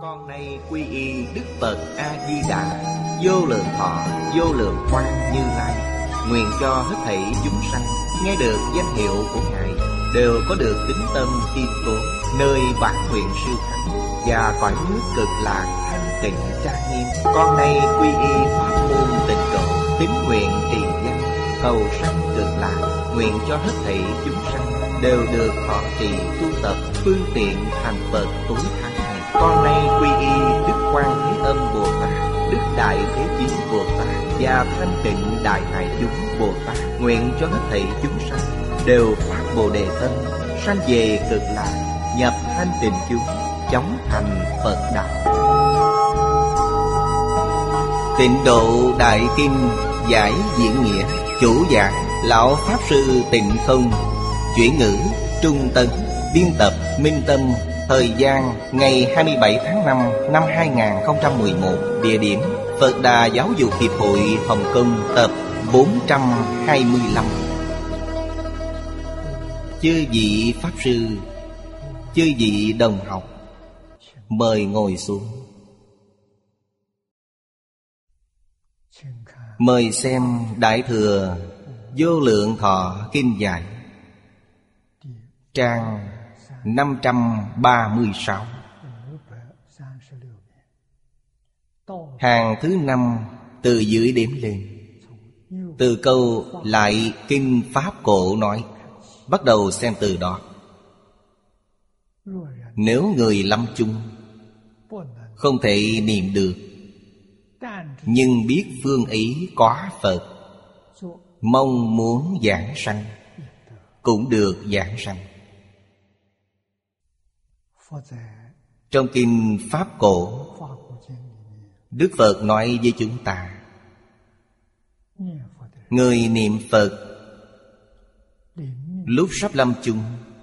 Con nay quy y Đức Phật A-di-đà, vô lượng thọ, vô lượng quang Như Lai. Nguyện cho hết thảy chúng sanh nghe được danh hiệu của Ngài đều có được tín tâm kiên cố, nơi bản nguyện siêu thắng và cõi nước cực lạc thanh tịnh trang nghiêm. Con nay quy y pháp môn tịnh độ, tín nguyện trì danh, cầu sanh cực lạc. Nguyện cho hết thảy chúng sanh đều được thọ trì tu tập phương tiện thành Phật tối thắng này. Con nay quy y Đức Quan Thế Âm Bồ Tát, Đức Đại Thế Chí Bồ Tát và Thanh Tịnh Đại Hải Chúng Bồ Tát. Nguyện cho hết thảy chúng sanh đều phát Bồ Đề tâm, sanh về cực lạc, nhập thanh tịnh chúng, chóng thành Phật đạo. Tịnh Độ Đại Kinh giải diễn nghĩa. Chủ giảng Lão Pháp Sư Tịnh Không. Chuyển ngữ Trung Tấn. Biên tập Minh Tâm. Thời gian ngày 27 tháng 5 năm 2011. Địa điểm Phật Đà Giáo dục Hiệp hội Hồng Kông. Tập 425. Chư vị Pháp Sư, chư vị đồng học, mời ngồi xuống. Mời xem Đại Thừa Vô Lượng Thọ Kinh Giải, trang 536, hàng thứ 5 từ dưới đếm lên. Từ câu lại kinh Pháp Cổ nói, bắt đầu xem từ đó. Nếu người lâm chung không thể niệm được, nhưng biết phương ý có Phật, mong muốn giảng sanh, cũng được giảng sanh. Trong kinh Pháp Cổ, Đức Phật nói với chúng ta, người niệm Phật lúc sắp lâm chung,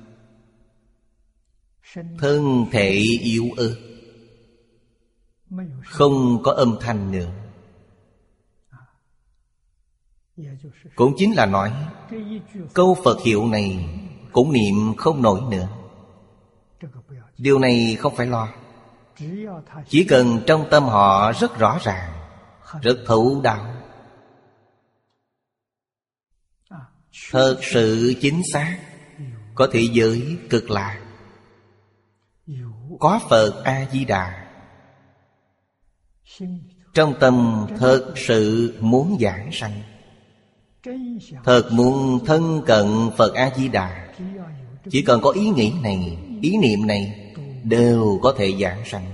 thân thể yếu ớt, không có âm thanh nữa. Cũng chính là nói câu Phật hiệu này cũng niệm không nổi nữa. Điều này không phải lo. Chỉ cần trong tâm họ rất rõ ràng, rất thấu đạo, thật sự chính xác, có thế giới cực lạc, có Phật A-di-đà, trong tâm thật sự muốn giảng sanh, thật muốn thân cận Phật A-di-đà, chỉ cần có ý nghĩ này, ý niệm này, đều có thể giảng sanh.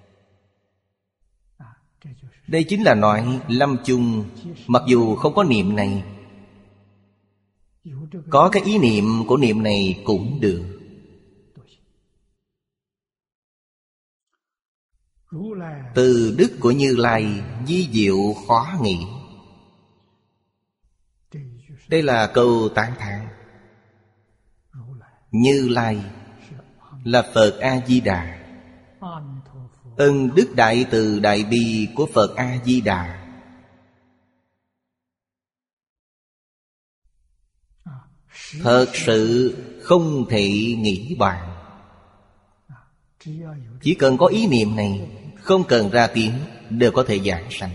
Đây chính là nói lâm chung, mặc dù không có niệm này, có cái ý niệm của niệm này cũng được. Từ đức của Như Lai vi diệu khó nghĩ. Đây là câu tán thán. Như Lai là Phật A-di-đà, ân đức đại từ đại bi của Phật A-di-đà. Thật sự không thể nghĩ bàn. Chỉ cần có ý niệm này, không cần ra tiếng, đều có thể giảng sanh.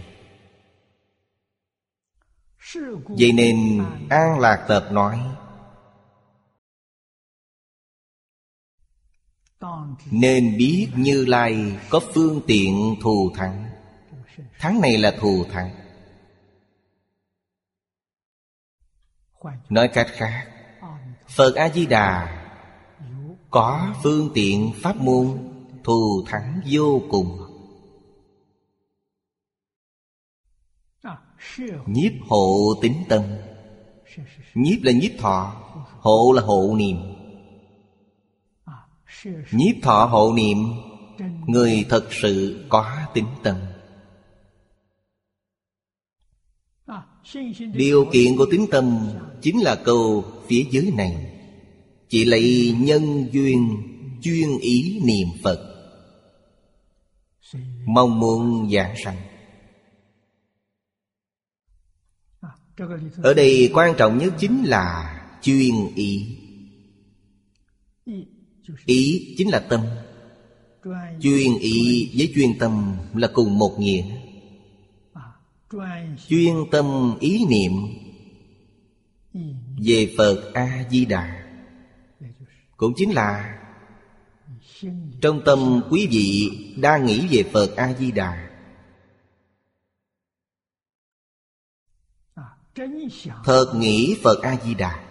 Vậy nên An Lạc Tập nói, nên biết Như Lai có phương tiện thù thắng. Thắng này là thù thắng. Nói cách khác, Phật A-di-đà có phương tiện pháp môn thù thắng vô cùng. Nhiếp hộ tín tâm. Nhiếp là nhiếp thọ, hộ là hộ niệm. Nhiếp thọ hộ niệm, người thật sự có tín tâm. Điều kiện của tín tâm chính là câu phía dưới này. Chỉ lấy nhân duyên chuyên ý niệm Phật, mong muốn giảng sanh. Ở đây quan trọng nhất chính là chuyên ý. Ý chính là tâm. Chuyên ý với chuyên tâm là cùng một nghĩa. Chuyên tâm ý niệm về Phật A-di-đà cũng chính là trong tâm quý vị đang nghĩ về Phật A-di-đà, thật nghĩ Phật A-di-đà.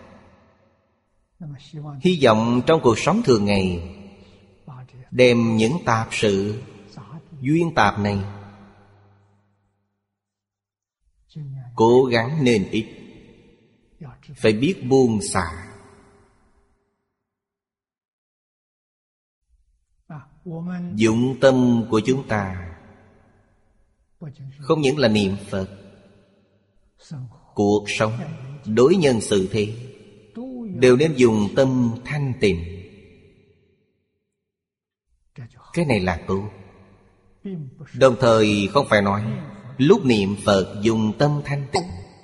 Hy vọng trong cuộc sống thường ngày đem những tạp sự duyên tạp này cố gắng nên ít, phải biết buông xả. Dụng tâm của chúng ta không những là niệm Phật, cuộc sống đối nhân xử thế đều nên dùng tâm thanh tịnh. Cái này là tốt. Đồng thời không phải nói lúc niệm Phật dùng tâm thanh tịnh,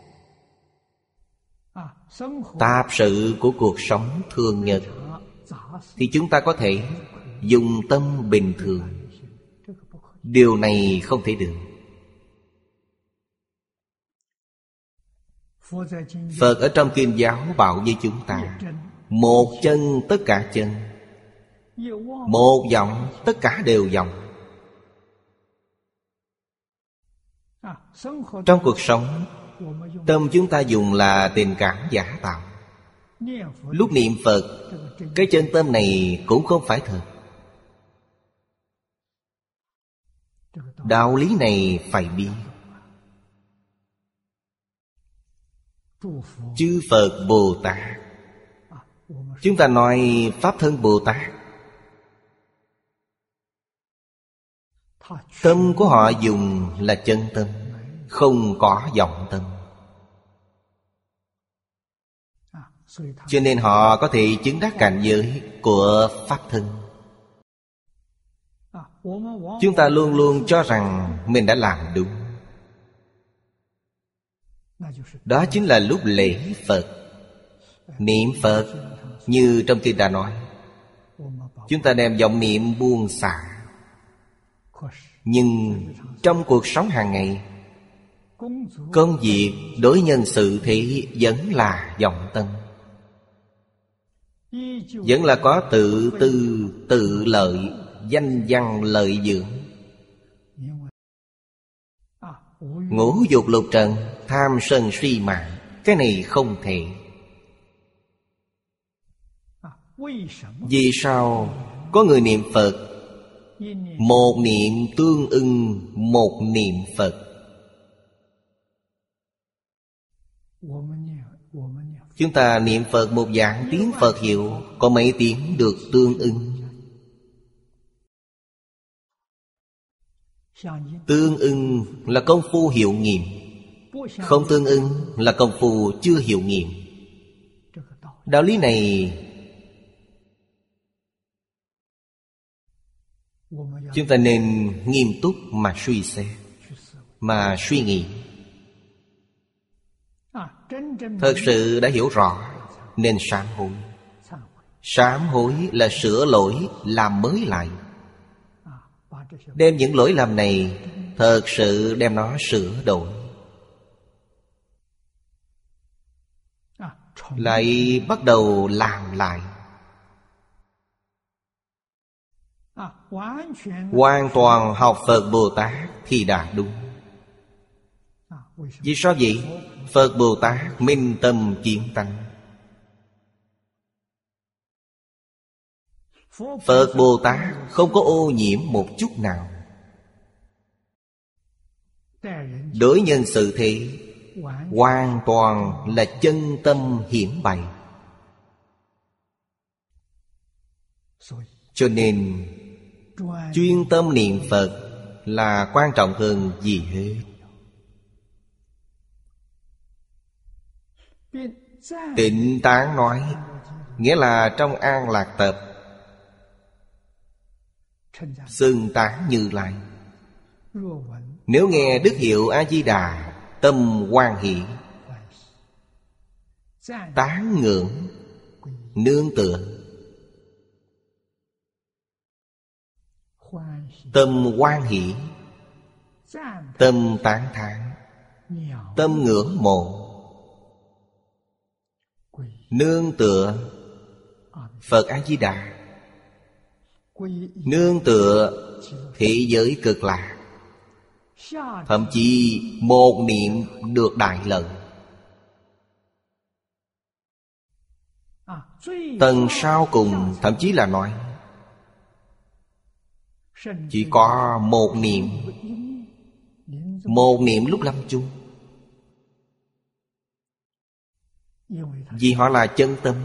tạp sự của cuộc sống thường nhật thì chúng ta có thể dùng tâm bình thường. Điều này không thể được. Phật ở trong Kinh giáo bảo với chúng ta: một chân tất cả chân, một vọng tất cả đều vọng. Trong cuộc sống, tâm chúng ta dùng là tình cảm giả tạo. Lúc niệm Phật, cái chân tâm này cũng không phải thật. Đạo lý này phải biết. Chư Phật Bồ Tát, chúng ta nói Pháp Thân Bồ Tát, tâm của họ dùng là chân tâm, không có vọng tâm. Cho nên họ có thể chứng đắc cảnh giới của Pháp Thân. Chúng ta luôn luôn cho rằng mình đã làm đúng. Đó chính là lúc lễ Phật, niệm Phật. Như trong kinh đã nói, chúng ta đem vọng niệm buông xả. Nhưng trong cuộc sống hàng ngày, công việc đối nhân sự thế vẫn là vọng tâm, vẫn là có tự tư, tự lợi, danh văn lợi dưỡng. Ngũ dục lục trần, tham sân si mạng, cái này không thể. Vì sao có người niệm Phật, một niệm tương ưng một niệm Phật? Chúng ta niệm Phật một vạn tiếng Phật hiệu, có mấy tiếng được tương ưng? Tương ưng là công phu hiệu nghiệm, không tương ưng là công phu chưa hiệu nghiệm. Đạo lý này chúng ta nên nghiêm túc mà suy xét, mà suy nghĩ. Thật sự đã hiểu rõ nên sám hối. Sám hối là sửa lỗi, làm mới lại. Đem những lỗi lầm này thật sự đem nó sửa đổi, lại bắt đầu làm lại. Hoàn toàn học Phật Bồ Tát thì đã đúng. Vì sao vậy? Phật Bồ Tát minh tâm kiến tánh. Phật Bồ Tát không có ô nhiễm một chút nào. Đối nhân sự thế hoàn toàn là chân tâm hiển bày. Cho nên chuyên tâm niệm Phật là quan trọng hơn gì hết. Tịnh Tán nói, nghĩa là trong An Lạc Tập xưng tán Như Lai. Nếu nghe đức hiệu A-di-đà, tâm hoan hỷ, tán ngưỡng, nương tựa, tâm hoan hỷ, tâm tán thán, tâm ngưỡng mộ, nương tựa Phật A-di-đà, nương tựa thế giới cực lạc, thậm chí một niệm được đại lợi. Tầng sau cùng thậm chí là nói chỉ có một niệm lúc lâm chung. Vì họ là chân tâm.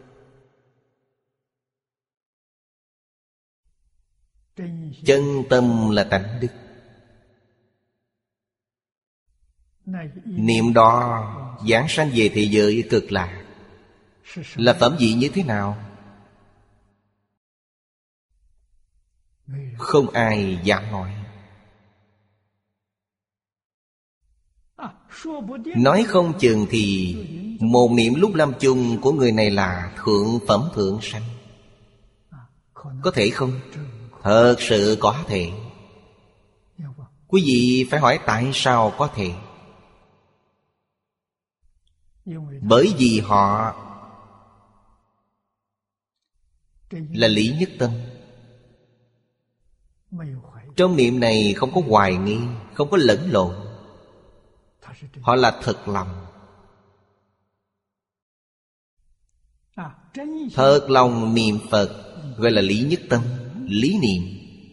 Chân tâm là tánh đức. Niệm đó giảng sanh về thế giới cực lạc. Là phẩm vị như thế nào? Không ai dám nói. Nói không chừng thì một niệm lúc lâm chung của người này là thượng phẩm thượng sanh. Có thể không? Thật sự có thể. Quý vị phải hỏi tại sao có thể? Bởi vì họ là lý nhất tâm. Trong niệm này không có hoài nghi, không có lẫn lộn. Họ là thật lòng. Thật lòng niệm Phật gọi là lý nhất tâm, lý niệm.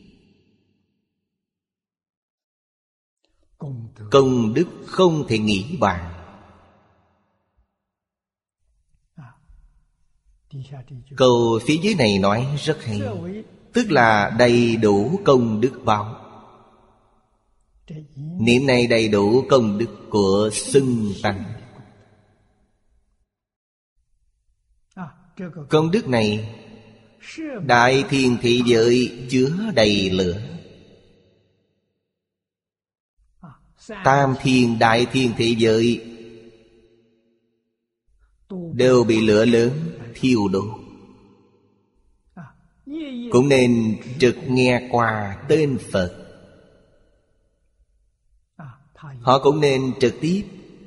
Công đức không thể nghĩ bàn. Câu phía dưới này nói rất hay. Tức là đầy đủ công đức báo. Niệm này đầy đủ công đức của xưng tăng. Công đức này đại thiên thị giới chứa đầy lửa. Tam thiên đại thiên thị giới đều bị lửa lớn thiêu đốt. Cũng nên trực nghe qua tên Phật. Họ cũng nên trực tiếp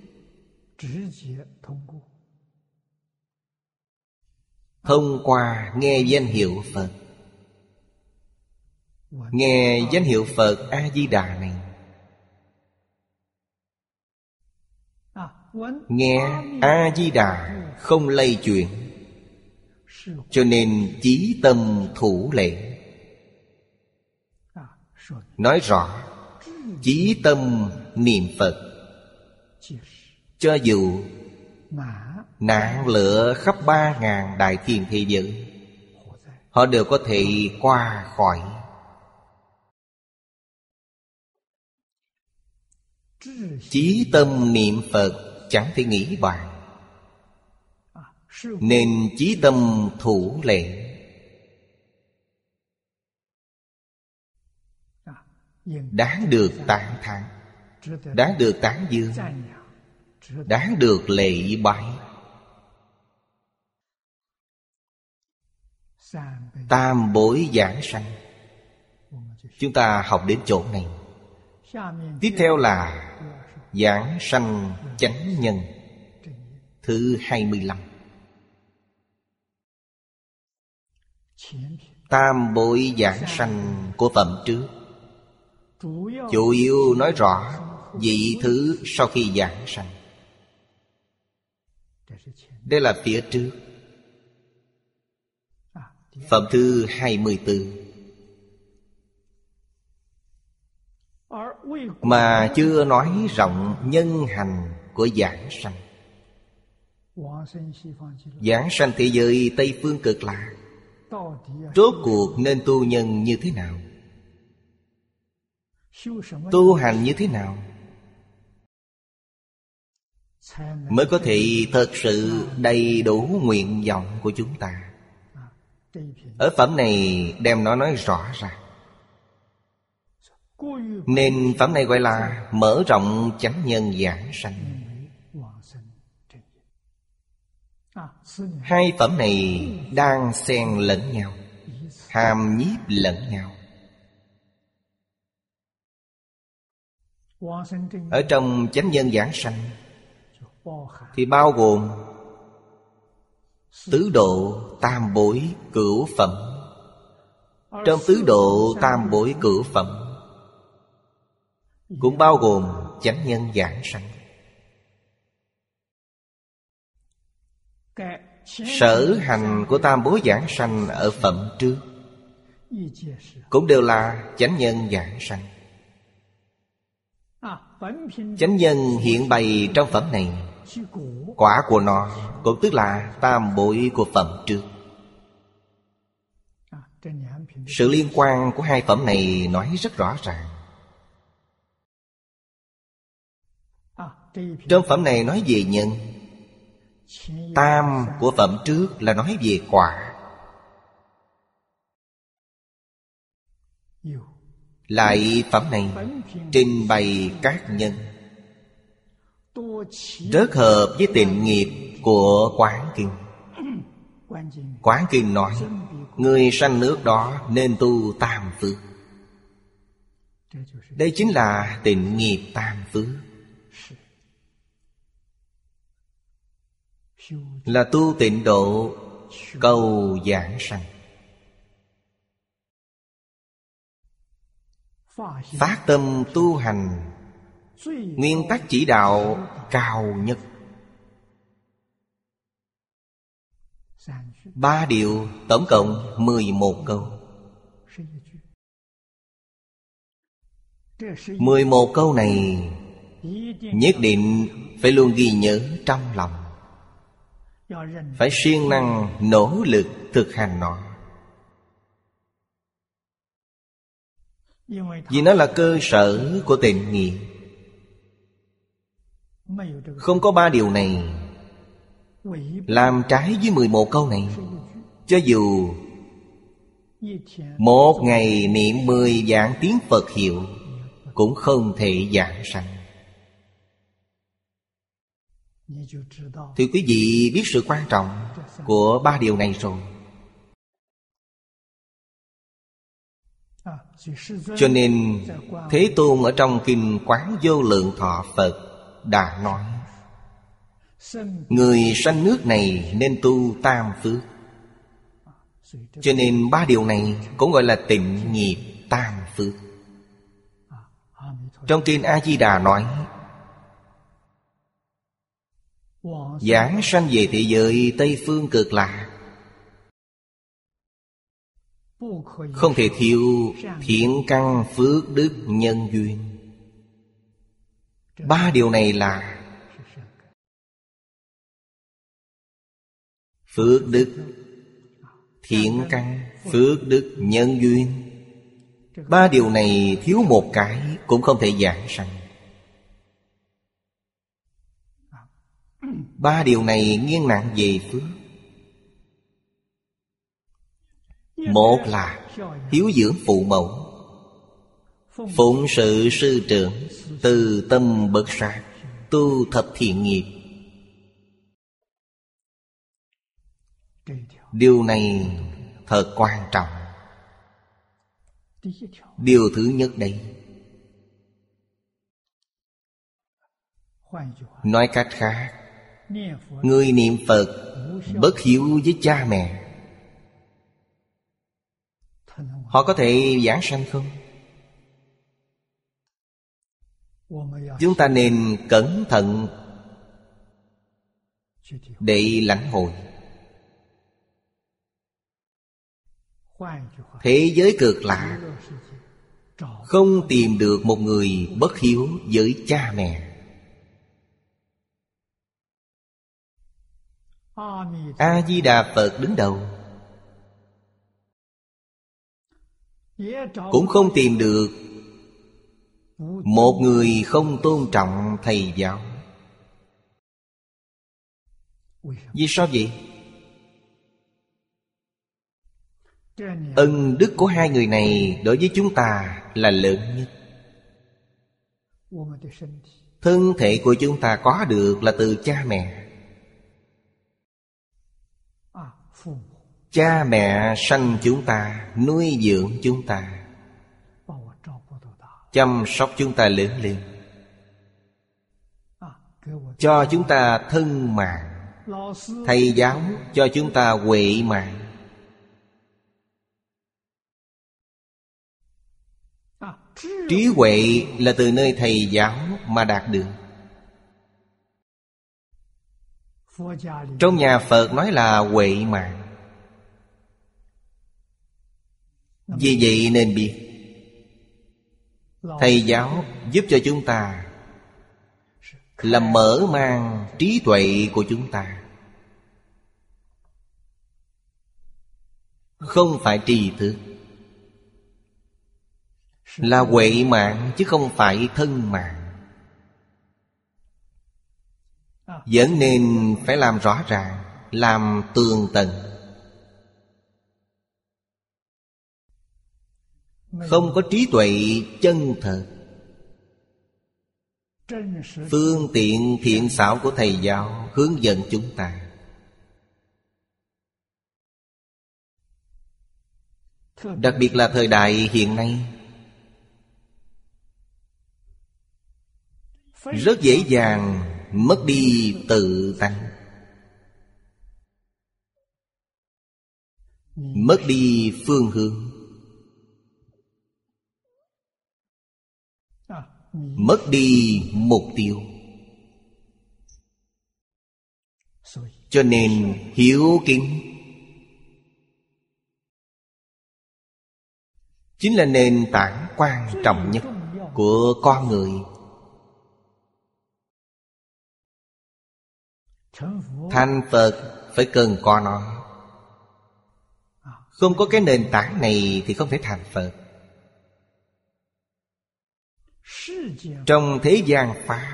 thông qua nghe danh hiệu Phật. Nghe danh hiệu Phật A-di-đà này, nghe A-di-đà không lay chuyển, cho nên chí tâm thủ lễ. Nói rõ chí tâm niệm Phật. Cho dù nạn lửa khắp 3.000 đại thiên thế giới, họ đều có thể qua khỏi. Chí tâm niệm Phật chẳng thể nghĩ bàn, nên chí tâm thủ lễ. Đáng được tán thán, đáng được tán dương, đáng được lễ bái. Tam bối giảng sanh. Chúng ta học đến chỗ này. Tiếp theo là giảng sanh chánh nhân thứ 25. Tam bối giảng sanh của phẩm trước chủ yếu nói rõ vị thứ sau khi giảng sanh. Đây là phía trước. Phẩm thứ 24. Mà chưa nói rộng nhân hành của giảng sanh. Giảng sanh thế giới Tây Phương Cực Lạc, rốt cuộc nên tu nhân như thế nào? Tu hành như thế nào mới có thể thật sự đầy đủ nguyện vọng của chúng ta? Ở phẩm này đem nó nói rõ ràng. Nên phẩm này gọi là mở rộng chánh nhân giảng sanh. Hai phẩm này đang xen lẫn nhau, hàm nhiếp lẫn nhau. Ở trong chánh nhân giảng sanh thì bao gồm tứ độ tam bối cửu phẩm. Trong tứ độ tam bối cửu phẩm cũng bao gồm chánh nhân giảng sanh. Sở hành của tam bối giảng sanh ở phẩm trước cũng đều là chánh nhân giảng sanh. Chánh nhân hiện bày trong phẩm này, quả của nó cũng tức là tam bối của phẩm trước. Sự liên quan của hai phẩm này nói rất rõ ràng. Trong phẩm này nói về nhân, tam của phẩm trước là nói về quả. Lại phẩm này trình bày các nhân, rất hợp với tịnh nghiệp của Quán Kinh. Quán Kinh nói người sanh nước đó nên tu tam phước. Đây chính là tịnh nghiệp tam phước, là tu tịnh độ cầu giảng sanh. Phát tâm tu hành, nguyên tắc chỉ đạo cao nhất. 3 điều tổng cộng 11 câu. 11 câu này nhất định phải luôn ghi nhớ trong lòng, phải siêng năng nỗ lực thực hành nó. Vì nó là cơ sở của tịnh nghiệp. Không có 3 điều này, làm trái với 11 câu này, cho dù một ngày niệm 10 vạn tiếng Phật hiệu cũng không thể giảng sanh. Thì quý vị biết sự quan trọng của 3 điều này rồi. Cho nên Thế Tôn ở trong Kinh Quán Vô Lượng Thọ Phật đã nói người sanh nước này nên tu tam phước. Cho nên 3 điều này cũng gọi là tịnh nghiệp tam phước. Trong Kinh A Di Đà nói giảng sanh về thế giới Tây Phương Cực Lạc, không thể thiếu thiện căn phước đức nhân duyên. 3 điều này là phước đức, thiện căn, phước đức, nhân duyên. 3 điều này thiếu một cái cũng không thể giảng sanh. 3 điều này nghiêng nặng về phước. Một là hiếu dưỡng phụ mẫu, phụng sự sư trưởng, từ tâm bất sát, tu thập thiện nghiệp. Điều này thật quan trọng. Điều thứ nhất đây, nói cách khác, người niệm Phật bất hiếu với cha mẹ, họ có thể giảng sanh không? Chúng ta nên cẩn thận để lãnh hội. Thế giới cực lạc không tìm được một người bất hiếu với cha mẹ. A Di Đà Phật đứng đầu cũng không tìm được một người không tôn trọng thầy giáo. Vì sao vậy? Ân đức của hai người này đối với chúng ta là lớn nhất. Thân thể của chúng ta có được là từ cha mẹ. Cha mẹ sanh chúng ta, nuôi dưỡng chúng ta, chăm sóc chúng ta lớn lên. cho chúng ta thân mạng, thầy giáo cho chúng ta huệ mạng. Trí huệ là từ nơi thầy giáo mà đạt được. Trong nhà Phật nói là huệ mạng. Vì vậy nên biết thầy giáo giúp cho chúng ta là mở mang trí tuệ của chúng ta, không phải tri thức. Là huệ mạng chứ không phải thân mạng. Vẫn nên phải làm rõ ràng, làm tường tận. Không có trí tuệ chân thật, phương tiện thiện xảo của thầy giáo hướng dẫn chúng ta. Đặc biệt là thời đại hiện nay, rất dễ dàng mất đi tự tánh, mất đi phương hướng, mất đi mục tiêu. Cho nên hiếu kính chính là nền tảng quan trọng nhất của con người. Thành Phật phải cần có nó. Không có cái nền tảng này thì không thể thành Phật. Trong thế gian Pháp,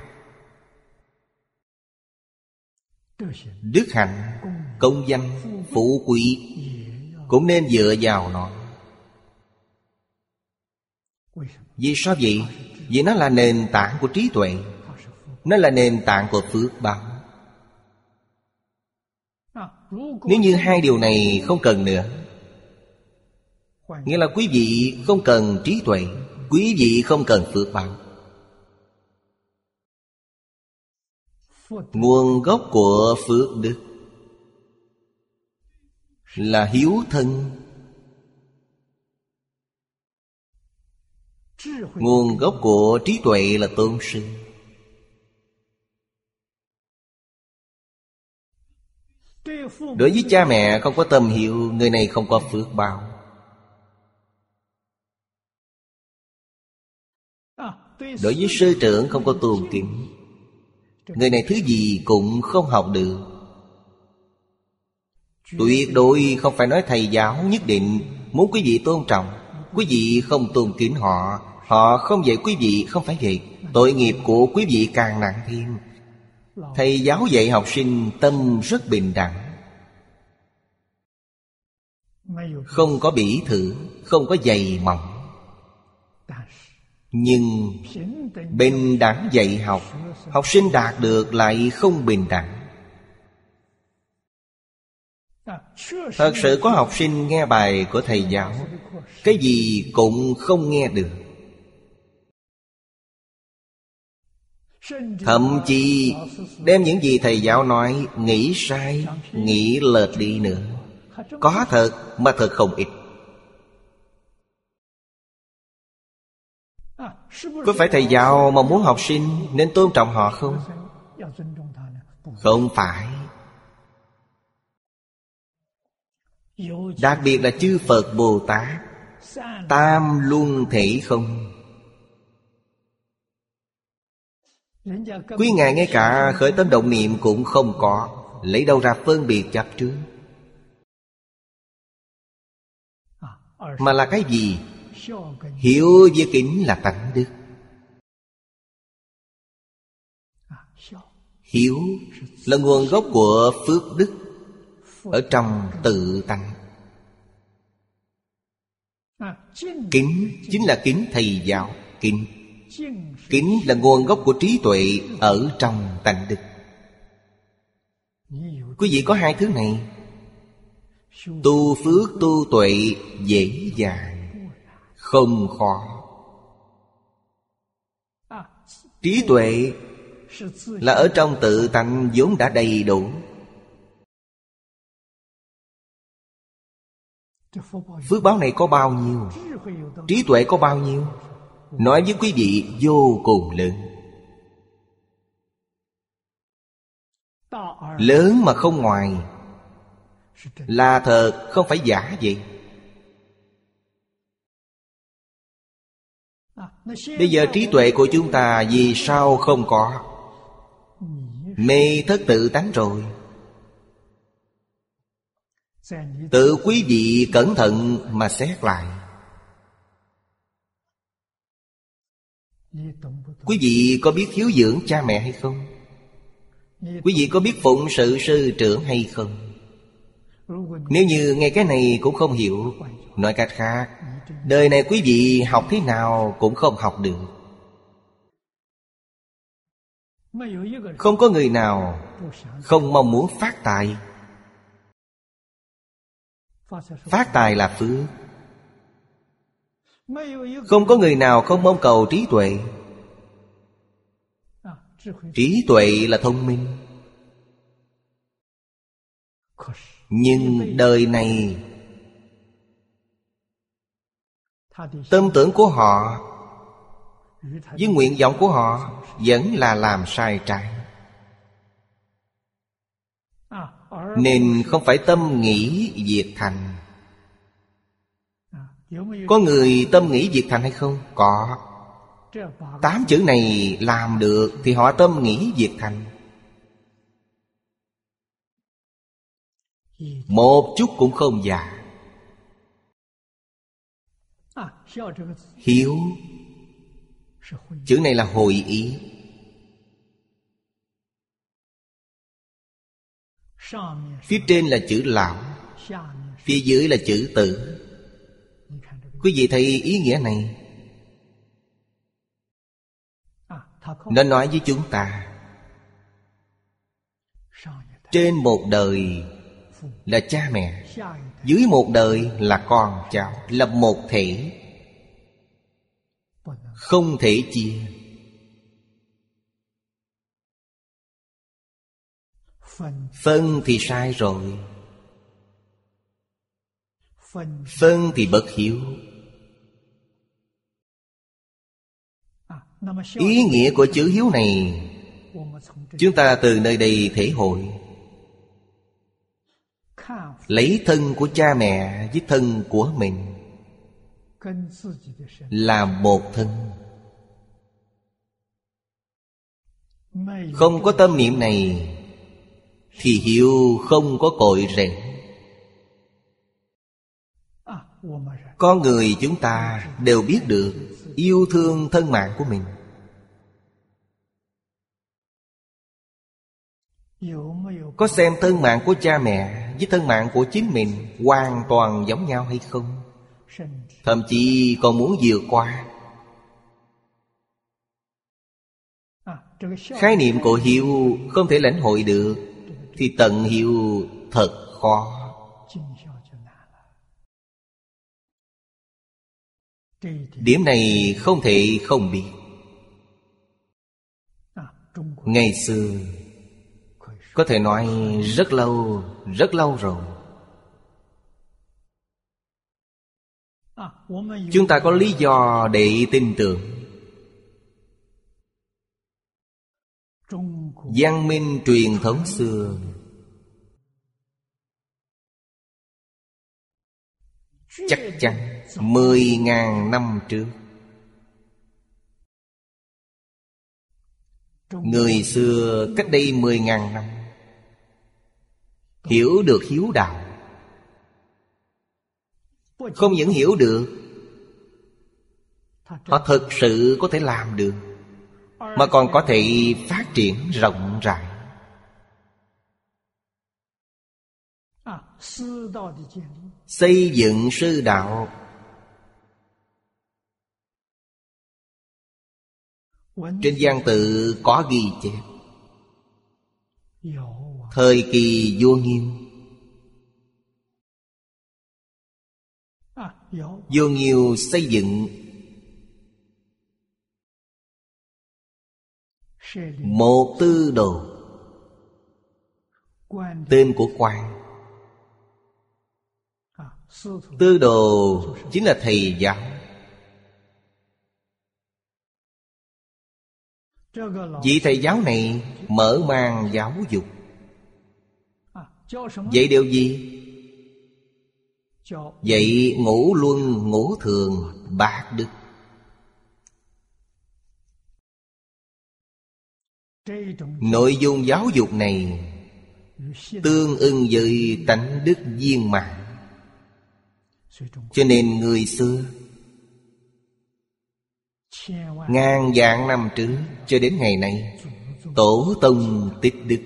đức hạnh, công danh, phú quý cũng nên dựa vào nó. Vì sao vậy? Vì nó là nền tảng của trí tuệ, nó là nền tảng của phước báo. Nếu như hai điều này không cần nữa, nghĩa là quý vị không cần trí tuệ, quý vị không cần phước báo. Nguồn gốc của phước đức là hiếu thân. Nguồn gốc của trí tuệ là tôn sư. Đối với cha mẹ không có tâm hiếu, người này không có phước báo. Đối với sư trưởng không có tôn kính, người này thứ gì cũng không học được. Tuyệt đối không phải nói thầy giáo nhất định muốn quý vị tôn trọng, quý vị không tôn kính họ, họ không dạy quý vị, không phải vậy. Tội nghiệp của quý vị càng nặng thêm. Thầy giáo dạy học sinh tâm rất bình đẳng, không có bỉ thử, không có dày mỏng. Nhưng bình đẳng dạy học, học sinh đạt được lại không bình đẳng. Thật sự có học sinh nghe bài của thầy giáo, cái gì cũng không nghe được. Thậm chí đem những gì thầy giáo nói nghĩ sai, nghĩ lệch đi nữa. Có thật mà thật không ít. Có phải thầy giáo mong muốn học sinh nên tôn trọng họ không? Không phải. Đặc biệt là chư Phật Bồ Tát, tam luân thể không. Quý ngài ngay cả khởi tâm động niệm cũng không có, lấy đâu ra phân biệt chấp trước? Mà là cái gì? Hiếu với kính là tánh đức. Hiếu là nguồn gốc của phước đức ở trong tự tánh. Kính chính là kính thầy giáo. Kính là nguồn gốc của trí tuệ ở trong tánh đức. Quý vị có hai thứ này, tu phước tu tuệ dễ dàng, không khó. Trí tuệ là ở trong tự tánh vốn đã đầy đủ. Phước báo này có bao nhiêu, trí tuệ có bao nhiêu, nói với quý vị vô cùng lớn. Lớn mà không ngoài, là thật không phải giả vậy. Bây giờ trí tuệ của chúng ta vì sao không có? Mê thất tự tánh rồi. Tự quý vị cẩn thận mà xét lại. Quý vị có biết hiếu dưỡng cha mẹ hay không? Quý vị có biết phụng sự sư trưởng hay không? Nếu như ngay cái này cũng không hiểu, nói cách khác, đời này quý vị học thế nào cũng không học được. Không có người nào không mong muốn phát tài. Phát tài là phước. Không có người nào không mong cầu trí tuệ. Trí tuệ là thông minh. Nhưng đời này tâm tưởng của họ với nguyện vọng của họ vẫn là làm sai trái, nên không phải tâm nghĩ việc thành. Có người tâm nghĩ việc thành hay không? Có. 8 chữ này làm được thì họ tâm nghĩ việc thành. Một chút cũng không giả. Hiếu, chữ này là hồi ý. Phía trên là chữ lão, phía dưới là chữ tử. Quý vị thấy ý nghĩa này? Nó nói với chúng ta, trên một đời là cha mẹ, dưới một đời là con cháu, là một thể, không thể chia. Phân thì sai rồi. Phân thì bất hiếu. Ý nghĩa của chữ hiếu này chúng ta từ nơi đây thể hội. Lấy thân của cha mẹ với thân của mình là một thân. Không có tâm niệm này thì hiếu không có cội rễ. Con người chúng ta đều biết được yêu thương thân mạng của mình. Có xem thân mạng của cha mẹ với thân mạng của chính mình hoàn toàn giống nhau hay không? Thậm chí còn muốn vượt qua. Khái niệm của hiếu không thể lãnh hội được thì tận hiếu thật khó. Điểm này không thể không biết. Ngày xưa có thể nói rất lâu rồi, chúng ta có lý do để tin tưởng. Văn minh truyền thống xưa chắc chắn 10.000 năm trước, người xưa cách đây 10.000 năm hiểu được hiếu đạo. Không những hiểu được, họ thực sự có thể làm được, mà còn có thể phát triển rộng rãi. Xây dựng sư đạo, trên văn tự có ghi chép. Thời kỳ vua Nghiêu, vua Nghiêu xây dựng Một tư đồ. Tên của quan. Tư đồ chính là thầy giáo. Vị thầy giáo này mở mang giáo dục. Dạy điều gì? Dạy ngũ luân ngũ thường bát đức. Nội dung giáo dục này tương ưng với tánh đức viên mãn. Cho nên người xưa ngàn vạn năm trước cho đến ngày nay, tổ tông tích đức.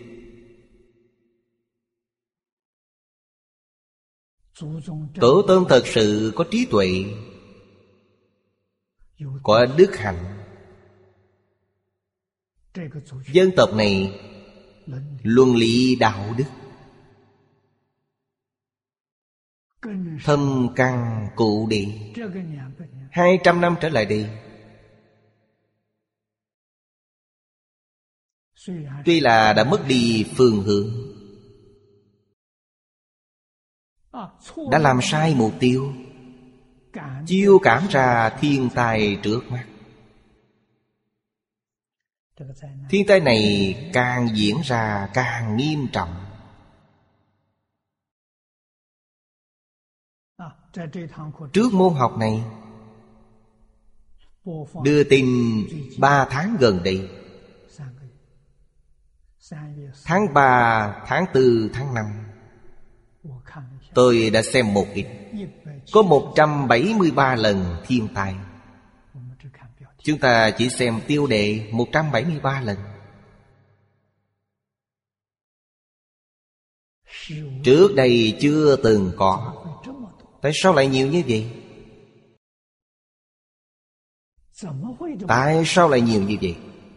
Tổ tông thật sự có trí tuệ, có đức hạnh. Dân tộc này luân lý đạo đức thâm căn cụ địa. 200 năm trở lại đây, tuy là đã mất đi phương hướng, đã làm sai mục tiêu, chiêu cảm ra thiên tai trước mắt. Thiên tai này càng diễn ra càng nghiêm trọng. Trước môn học này đưa tin 3 tháng gần đây, tháng 3, tháng 4, tháng 5, tôi đã xem một ít. Có 173 lần thiên tai. Chúng ta chỉ xem tiêu đề 173 lần. Trước đây chưa từng có. Tại sao lại nhiều như vậy? Tại sao lại nhiều như vậy?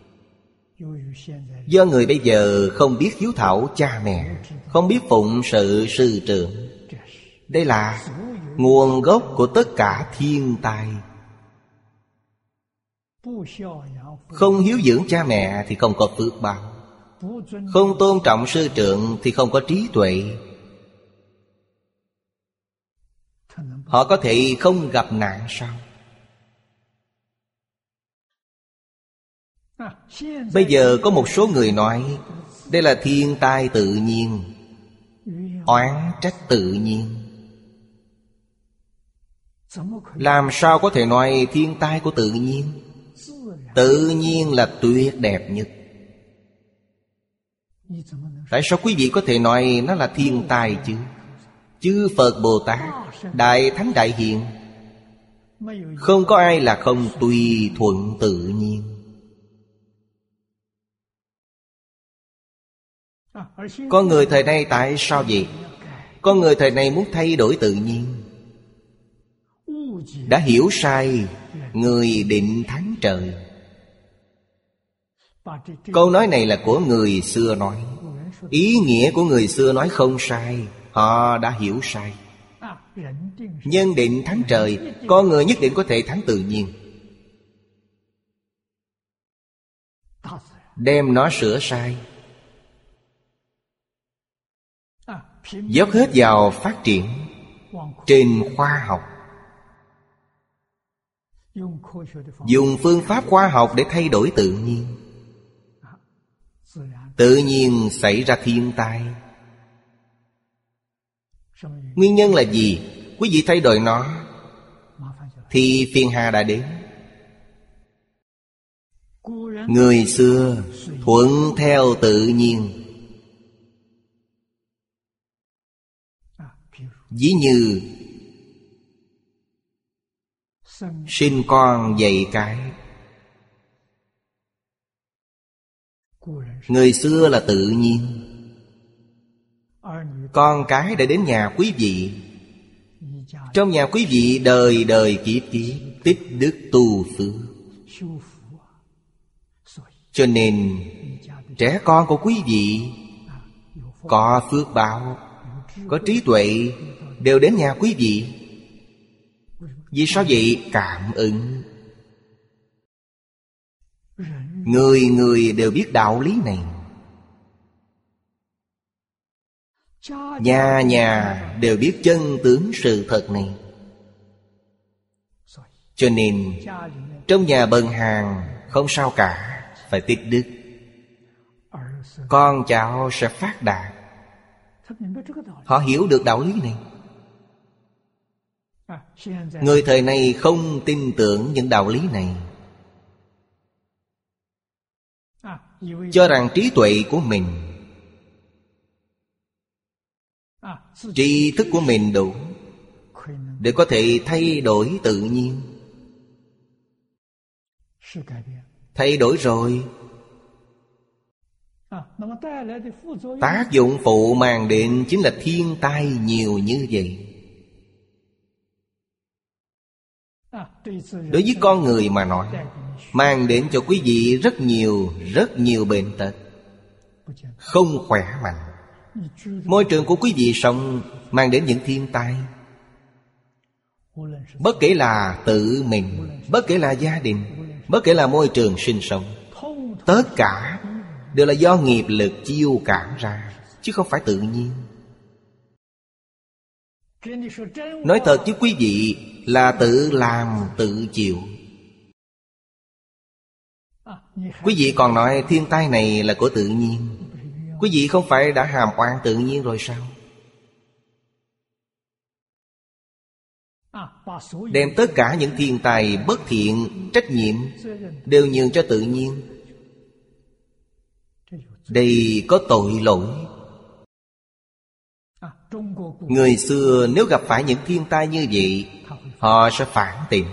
Do người bây giờ không biết hiếu thảo cha mẹ, không biết phụng sự sư trưởng. Đây là nguồn gốc của tất cả thiên tai. Không hiếu dưỡng cha mẹ thì không có phước báo, không tôn trọng sư trưởng thì không có trí tuệ. Họ có thể không gặp nạn sao? Bây giờ có một số người nói đây là thiên tai tự nhiên, oán trách tự nhiên. Làm sao có thể nói thiên tai của tự nhiên? Tự nhiên là tuyệt đẹp nhất. Tại sao quý vị có thể nói nó là thiên tai chứ? Chư Phật Bồ Tát, Đại Thánh Đại Hiện, không có ai là không tùy thuận tự nhiên. Con người thời nay tại sao vậy? Con người thời nay muốn thay đổi tự nhiên, đã hiểu sai người định thắng trời. Câu nói này là của người xưa nói. Ý nghĩa của người xưa nói không sai, họ đã hiểu sai. Nhân định thắng trời, con người nhất định có thể thắng tự nhiên. Đem nó sửa sai, dốc hết vào phát triển trên khoa học, dùng phương pháp khoa học để thay đổi tự nhiên. Tự nhiên xảy ra thiên tai. Nguyên nhân là gì? Quý vị thay đổi nó thì phiền hà đã đến. Người xưa thuận theo tự nhiên. Ví như sinh con dạy cái. Người xưa là tự nhiên. Con cái đã đến nhà quý vị, trong nhà quý vị đời đời kiếp kiếp tích đức tu phước. Cho nên trẻ con của quý vị có phước báo, có trí tuệ, đều đến nhà quý vị. Vì sao vậy? Cảm ứng. Người người đều biết đạo lý này. Nhà nhà đều biết chân tướng sự thật này. Cho nên trong nhà bần hàng không sao cả, phải tích đức, con cháu sẽ phát đạt. Họ hiểu được đạo lý này. Người thời này không tin tưởng những đạo lý này, cho rằng trí tuệ của mình, tri thức của mình đủ để có thể thay đổi tự nhiên. Thay đổi rồi, tác dụng phụ mang đến chính là thiên tai nhiều như vậy. Đối với con người mà nói, mang đến cho quý vị rất nhiều bệnh tật, không khỏe mạnh. Môi trường của quý vị sống mang đến những thiên tai. Bất kể là tự mình, bất kể là gia đình, bất kể là môi trường sinh sống, tất cả đều là do nghiệp lực chiêu cảm ra, chứ không phải tự nhiên. Nói thật với quý vị là tự làm tự chịu. Quý vị còn nói thiên tai này là của tự nhiên. Quý vị không phải đã hàm oan tự nhiên rồi sao? Đem tất cả những thiên tai bất thiện, trách nhiệm đều nhường cho tự nhiên. Đây có tội lỗi. Người xưa nếu gặp phải những thiên tai như vậy, họ sẽ phản tỉnh,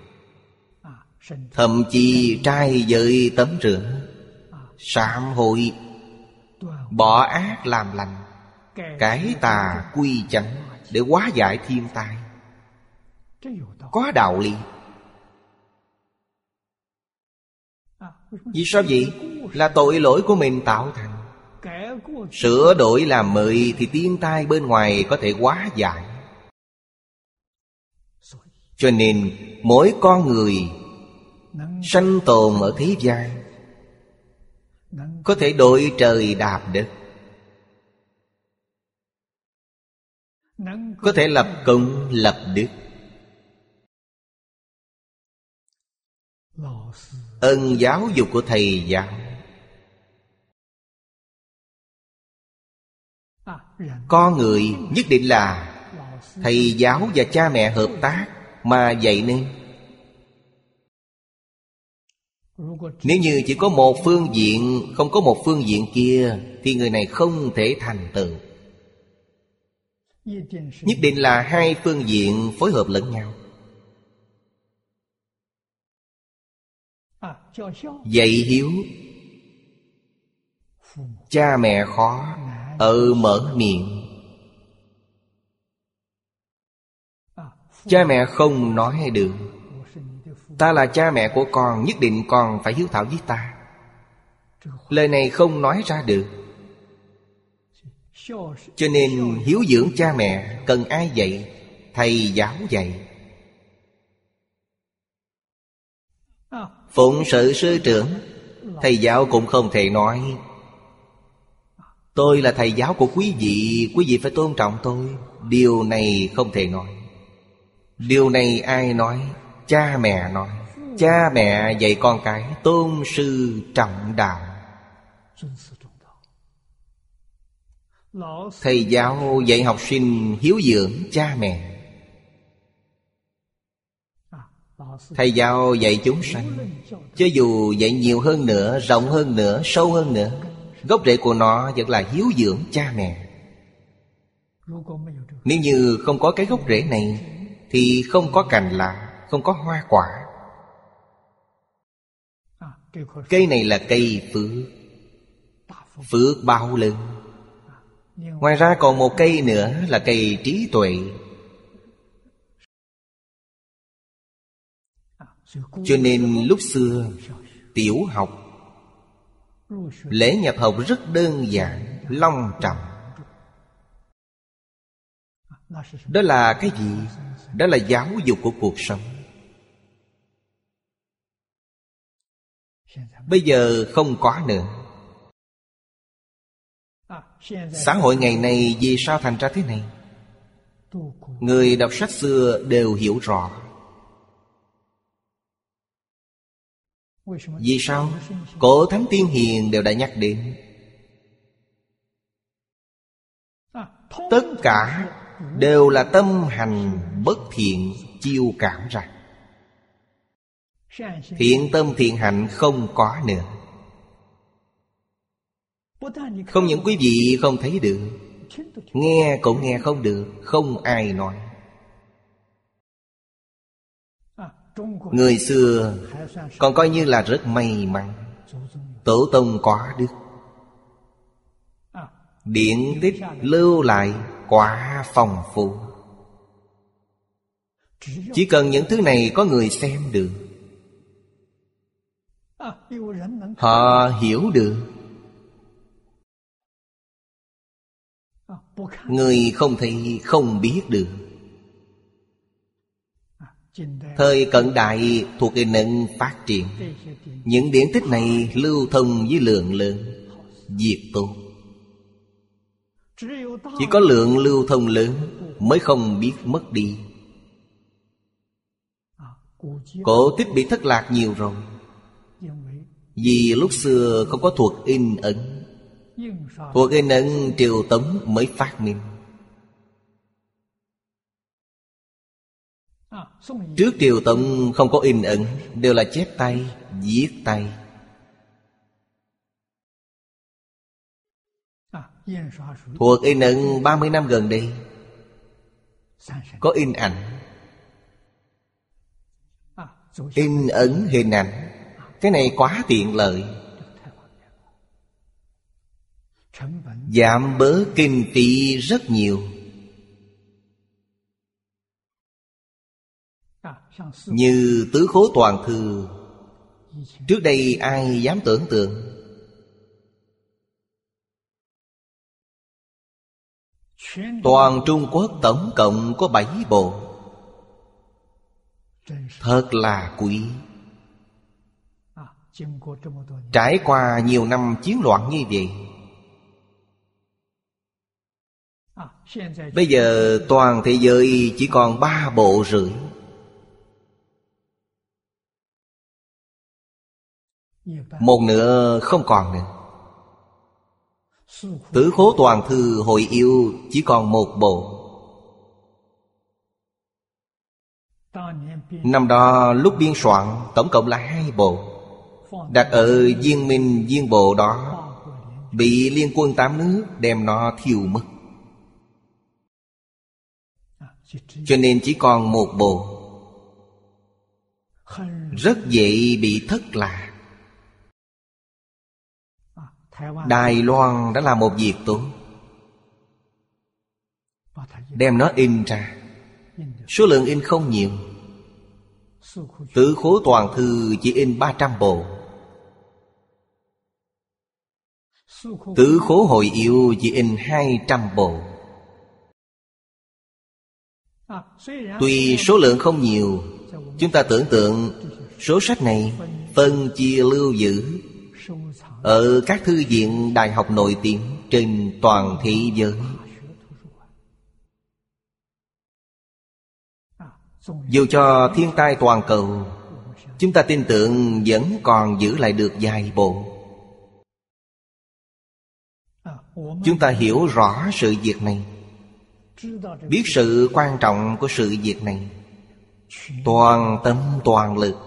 thậm chí trai dời tắm rửa, sám hối, bỏ ác làm lành, cải tà quy chánh để hóa giải thiên tai. Có đạo lý. Vì sao vậy? Là tội lỗi của mình tạo thành. Sửa đổi làm mới thì thiên tai bên ngoài có thể hóa giải. Cho nên mỗi con người sanh tồn ở thế gian có thể đội trời đạp đất, có thể lập công lập đức. Ân giáo dục của thầy giáo, con người nhất định là thầy giáo và cha mẹ hợp tác mà dạy nên. Nếu như chỉ có một phương diện, không có một phương diện kia, thì người này không thể thành tựu. Nhất định là hai phương diện phối hợp lẫn nhau. Dạy hiếu, cha mẹ khó ở mở miệng. Cha mẹ không nói được. Ta là cha mẹ của con, nhất định con phải hiếu thảo với ta. Lời này không nói ra được. Cho nên hiếu dưỡng cha mẹ cần ai dạy? Thầy giáo dạy. Phụng sự sư trưởng, thầy giáo cũng không thể nói tôi là thầy giáo của quý vị phải tôn trọng tôi. Điều này không thể nói. Điều này ai nói? Cha mẹ nói. Cha mẹ dạy con cái tôn sư trọng đạo. Thầy giáo dạy học sinh hiếu dưỡng cha mẹ. Thầy giáo dạy chúng sanh, cho dù dạy nhiều hơn nữa, rộng hơn nữa, sâu hơn nữa, gốc rễ của nó vẫn là hiếu dưỡng cha mẹ. Nếu như không có cái gốc rễ này thì không có cành lá, không có hoa quả. Cây này là cây phước, phước bao lớn. Ngoài ra còn một cây nữa là cây trí tuệ. Cho nên lúc xưa tiểu học, lễ nhập học rất đơn giản, long trọng. Đó là cái gì? Đó là giáo dục của cuộc sống. Bây giờ không có nữa. Xã hội ngày này vì sao thành ra thế này? Người đọc sách xưa đều hiểu rõ. Vì sao? Cổ thánh tiên hiền đều đã nhắc đến. Tất cả đều là tâm hành bất thiện chiêu cảm ra. Thiện tâm thiện hạnh không có nữa. Không những quý vị không thấy được, nghe cũng nghe không được, không ai nói. Người xưa còn coi như là rất may mắn, tổ tông có đức. Điển tích lưu lại quá phong phú. Chỉ cần những thứ này có người xem được, họ hiểu được. Người không thấy không biết được. Thời cận đại thuộc về nền phát triển. Những điển tích này lưu thông với lượng lớn, việc tốt. Chỉ có lượng lưu thông lớn mới không biết mất đi. Cổ tích bị thất lạc nhiều rồi. Vì lúc xưa không có thuật in ấn. Thuật in ấn Triều Tống mới phát minh. Trước Triều Tống không có in ấn, đều là chép tay, viết tay. Thuật in ấn 30 năm gần đây có in ảnh, in ấn hình ảnh. Cái này quá tiện lợi, giảm bớt kinh phí rất nhiều. Như Tứ Khố Toàn Thư, trước đây ai dám tưởng tượng. Toàn Trung Quốc tổng cộng có 7 bộ. Thật là quý. Trải qua nhiều năm chiến loạn như vậy, bây giờ toàn thế giới chỉ còn 3 bộ rưỡi. Một nửa không còn nữa. Tứ Khố Toàn Thư Hội Yêu chỉ còn 1 bộ. Năm đó lúc biên soạn tổng cộng là 2 bộ, đặt ở Viên Minh Viên Bộ đó, bị liên quân 8 nước đem nó thiêu mất. Cho nên chỉ còn 1 bộ. Rất dễ bị thất lạc. Đài Loan đã làm một việc tốt, đem nó in ra. Số lượng in không nhiều. Tứ Khố Toàn Thư chỉ in 300 bộ. Tứ Khố Hội Yêu chỉ in 200 bộ. Tuy số lượng không nhiều, chúng ta tưởng tượng số sách này phân chia lưu giữ ở các thư viện đại học nổi tiếng trên toàn thế giới. Dù cho thiên tai toàn cầu, chúng ta tin tưởng vẫn còn giữ lại được vài bộ. Chúng ta hiểu rõ sự việc này, biết sự quan trọng của sự việc này, toàn tâm toàn lực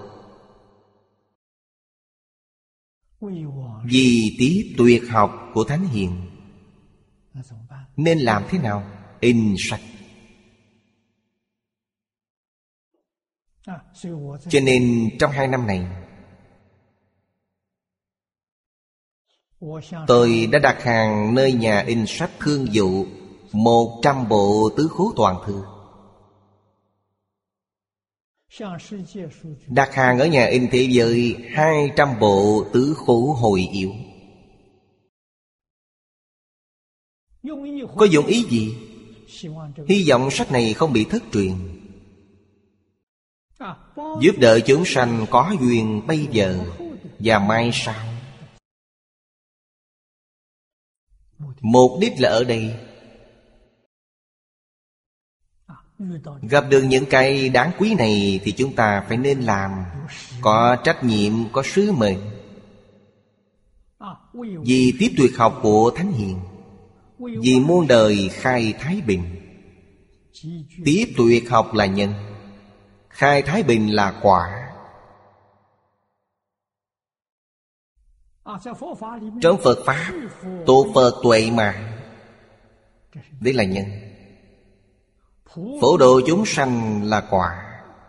vì tiếp tuyệt học của Thánh Hiền. Nên làm thế nào? In sách. Cho nên trong 2 năm này, tôi đã đặt hàng nơi nhà in sách Thương Dụ 100 bộ Tứ Khố Toàn Thư. Đặt hàng ở nhà in thế giới 200 bộ Tứ Khố Hội Yêu. Có dụng ý gì? Hy vọng sách này không bị thất truyền, giúp đỡ chúng sanh có duyên bây giờ và mai sau. Mục đích là ở đây. Gặp được những cái đáng quý này thì chúng ta phải nên làm. Có trách nhiệm, có sứ mệnh. Vì tiếp tuyệt học của Thánh Hiền, vì muôn đời khai thái bình. Tiếp tuyệt học là nhân, khai thái bình là quả. Trong Phật Pháp, tụ Phật tuệ mạng, đây là nhân. Phổ độ chúng sanh là quả.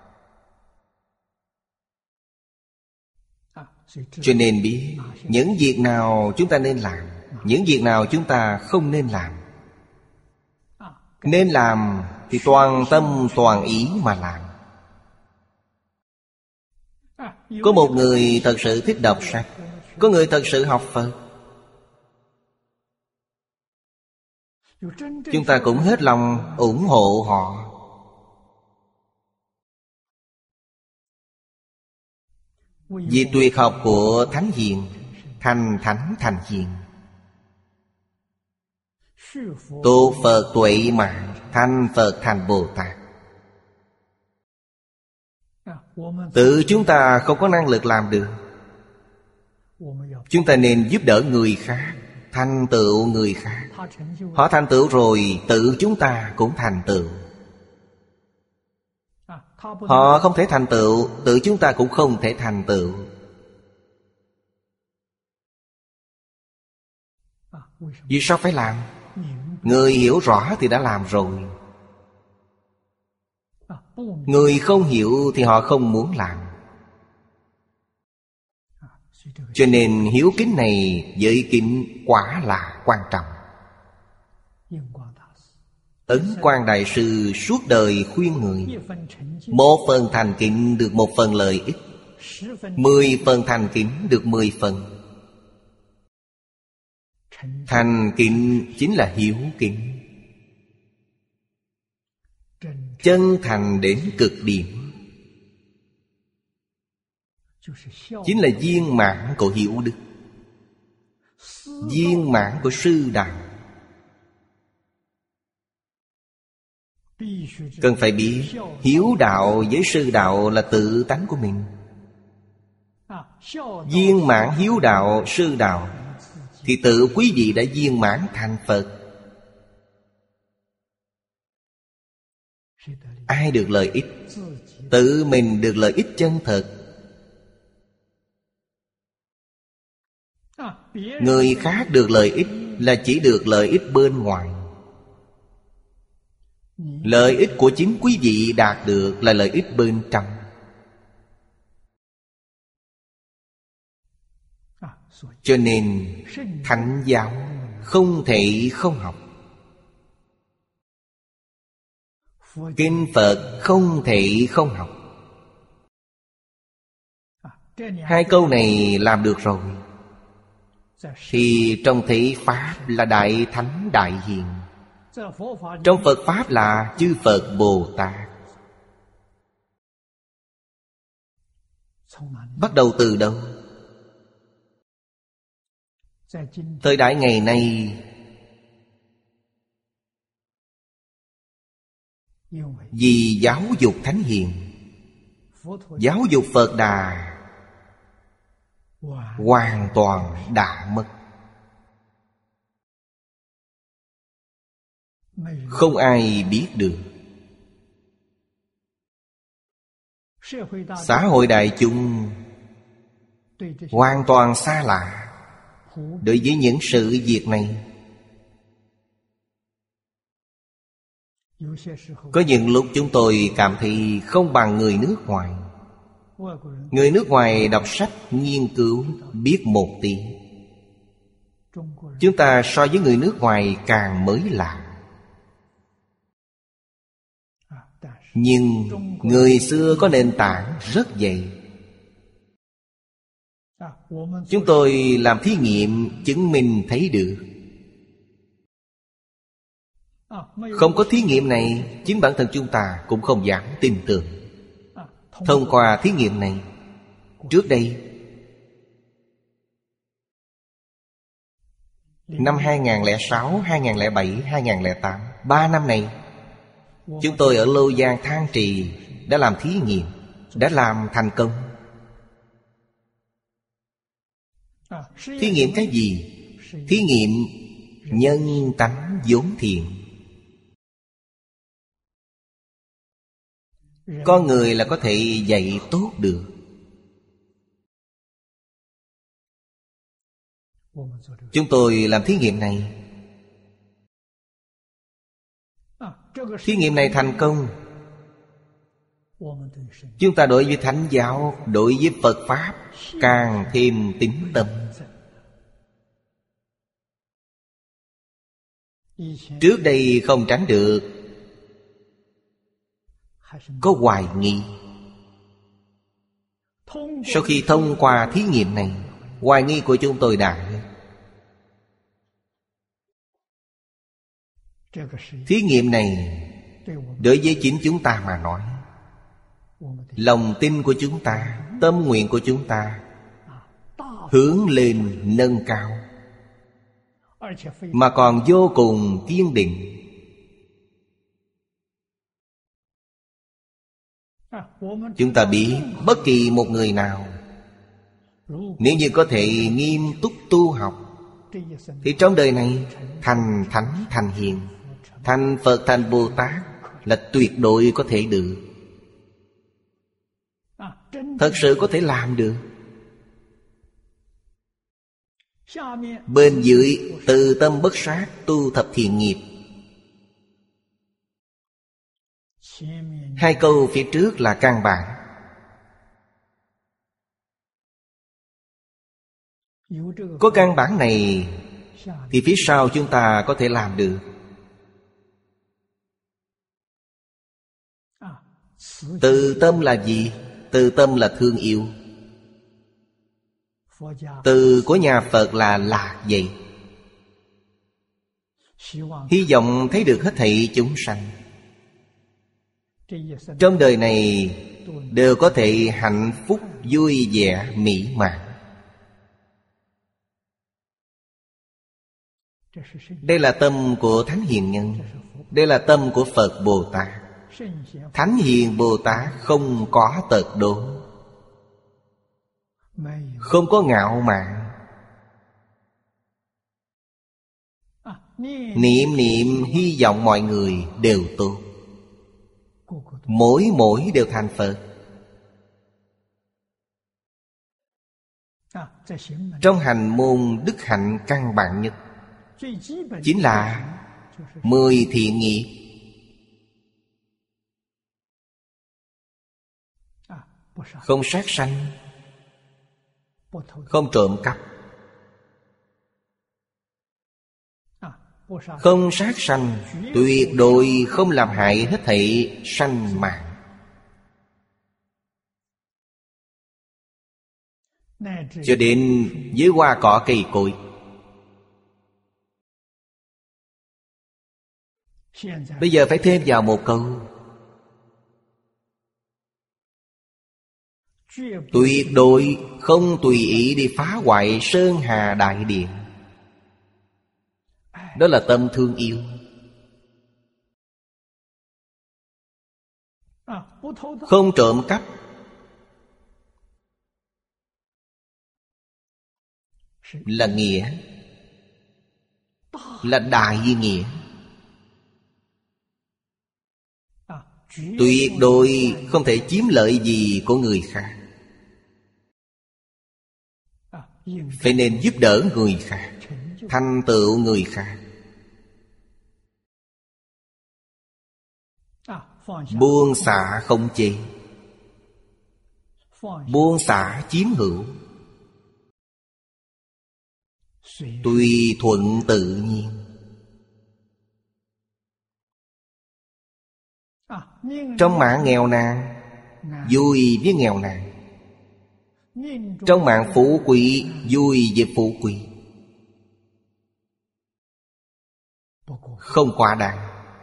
Cho nên biết những việc nào chúng ta nên làm, những việc nào chúng ta không nên làm. Nên làm thì toàn tâm toàn ý mà làm. Có một người thật sự thích đọc sách, có người thật sự học Phật. Chúng ta cũng hết lòng ủng hộ họ. Vì tuyệt học của Thánh Hiền, thành thánh thành hiền. Tu Phật tuệ mạng, thành Phật thành Bồ Tát. Tự chúng ta không có năng lực làm được. Chúng ta nên giúp đỡ người khác, thành tựu người khác. Họ thành tựu rồi, tự chúng ta cũng thành tựu. Họ không thể thành tựu, tự chúng ta cũng không thể thành tựu. Vì sao phải làm? Người hiểu rõ thì đã làm rồi. Người không hiểu thì họ không muốn làm. Cho nên hiếu kính này với kính quả là quan trọng. Ấn Quang Đại Sư suốt đời khuyên người: một phần thành kính được một phần lợi ích, 10 phần thành kính được 10 phần. Thành kính chính là hiếu kính, chân thành đến cực điểm, chính là viên mãn của hiếu đức, viên mãn của sư đạo. Cần phải biết hiếu đạo với sư đạo là tự tánh của mình. Viên mãn hiếu đạo, sư đạo thì tự quý vị đã viên mãn thành Phật. Ai được lợi ích? Tự mình được lợi ích chân thật. Người khác được lợi ích là chỉ được lợi ích bên ngoài. Lợi ích của chính quý vị đạt được là lợi ích bên trong. Cho nên thánh giáo không thể không học, kinh Phật không thể không học. Hai câu này làm được rồi thì trong thế Pháp là Đại Thánh Đại Hiền, trong Phật Pháp là chư Phật Bồ Tát. Bắt đầu từ đâu? Thời đại ngày nay, vì giáo dục Thánh Hiền, giáo dục Phật Đà hoàn toàn đã mất. Không ai biết được. Xã hội đại chúng hoàn toàn xa lạ đối với những sự việc này. Có những lúc chúng tôi cảm thấy không bằng người nước ngoài. Người nước ngoài đọc sách, nghiên cứu, biết một tí. Chúng ta so với người nước ngoài càng mới lạ. Nhưng người xưa có nền tảng rất dày. Chúng tôi làm thí nghiệm chứng minh thấy được. Không có thí nghiệm này, chính bản thân chúng ta cũng không dám tin tưởng. Thông qua thí nghiệm này, trước đây Năm 2006, 2007, 2008 3 năm này chúng tôi ở Lô Giang Thang Trì đã làm thí nghiệm, đã làm thành công. Thí nghiệm cái gì? Thí nghiệm nhân tánh vốn thiện. Con người là có thể dạy tốt được. Chúng tôi làm thí nghiệm này. Thí nghiệm này thành công. Chúng ta đối với Thánh giáo, đối với Phật Pháp càng thêm tín tâm. Trước đây không tránh được, có hoài nghi. Sau khi thông qua thí nghiệm này, hoài nghi của chúng tôi đã hết. Thí nghiệm này đối với chính chúng ta mà nói, lòng tin của chúng ta, tâm nguyện của chúng ta hướng lên nâng cao, mà còn vô cùng kiên định. Chúng ta biết bất kỳ một người nào nếu như có thể nghiêm túc tu học, thì trong đời này thành thánh thành hiền, thành Phật thành Bồ Tát là tuyệt đối có thể được. Thật sự có thể làm được. Bên dưới từ tâm bất sát, tu thập thiện nghiệp. Hai câu phía trước là căn bản. Có căn bản này thì phía sau chúng ta có thể làm được. Từ tâm là gì? Từ tâm là thương yêu. Từ của nhà Phật là lạc vậy. Hy vọng thấy được hết thảy chúng sanh trong đời này đều có thể hạnh phúc, vui vẻ, mỹ mãn. Đây là tâm của Thánh Hiền Nhân. Đây là tâm của Phật Bồ Tát. Thánh Hiền Bồ Tát không có tật đố, không có ngạo mạn. Niệm niệm hy vọng mọi người đều tốt, mỗi đều thành Phật. Trong hành môn đức hạnh căn bản nhất chính là 10 thiện nghiệp. Không sát sanh, không trộm cắp. Không sát sanh, tuyệt đối không làm hại hết thảy sanh mạng. Cho đến dưới hoa cỏ cây cối. Bây giờ phải thêm vào một câu: tuyệt đối không tùy ý đi phá hoại sơn hà đại điện. Đó là tâm thương yêu. Không trộm cắp, là nghĩa, là đại nghĩa. Tuyệt đối không thể chiếm lợi gì của người khác. Phải nên giúp đỡ người khác, thành tựu người khác. Buông xả không chê, buông xả chiếm hữu, tùy thuận tự nhiên. Trong mạng nghèo nàn, vui với nghèo nàn. Trong mạng phú quý, vui với phú quý. Không quá đáng.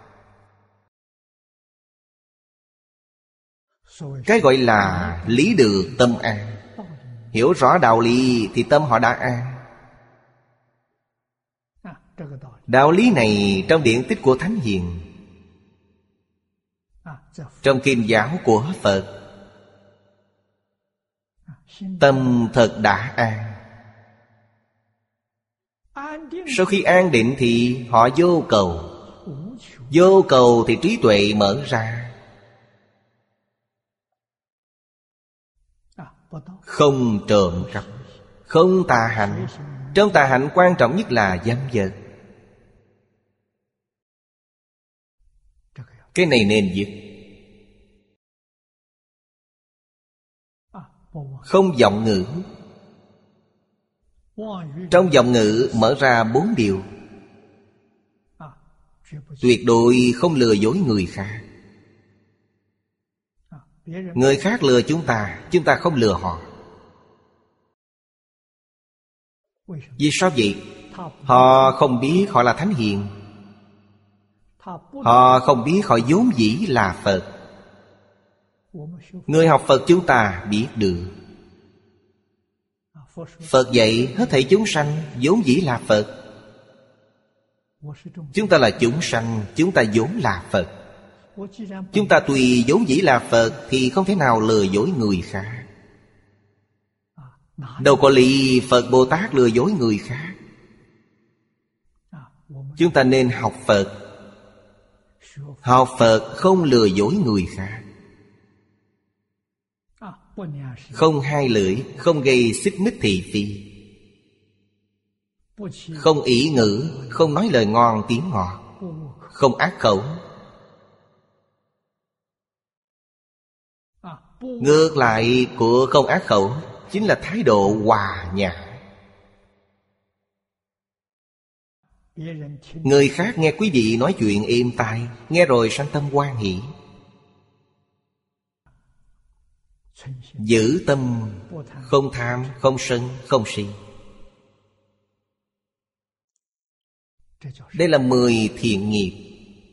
Cái gọi là lý được tâm an. Hiểu rõ đạo lý thì tâm họ đã an. Đạo lý này trong điển tích của Thánh Hiền, trong kinh giáo của Phật, tâm thật đã an. Sau khi an định thì họ vô cầu. Vô cầu thì trí tuệ mở ra, không trộm cắp, không tà hạnh. Trong tà hạnh quan trọng nhất là dâm vật. Cái này nên dứt. Không vọng ngữ. Trong vọng ngữ mở ra 4 điều. Tuyệt đối không lừa dối người khác. Người khác lừa chúng ta không lừa họ. Vì sao vậy? Họ không biết họ là Thánh Hiền. Họ không biết họ vốn dĩ là Phật. Người học Phật chúng ta biết được. Phật dạy hết thảy chúng sanh vốn dĩ là Phật. Chúng ta là chúng sanh, chúng ta vốn là Phật. Chúng ta tùy vốn dĩ là Phật thì không thể nào lừa dối người khác. Đâu có lý Phật Bồ Tát lừa dối người khác. Chúng ta nên học Phật. Học Phật không lừa dối người khác, không hai lưỡi, không gây xích mích thị phi, không ỷ ngữ, không nói lời ngon tiếng ngọt, không ác khẩu. Ngược lại của không ác khẩu chính là thái độ hòa nhã. Người khác nghe quý vị nói chuyện êm tai, nghe rồi sanh tâm hoan hỷ. Giữ tâm không tham, không sân, không si. Đây là 10 thiện nghiệp.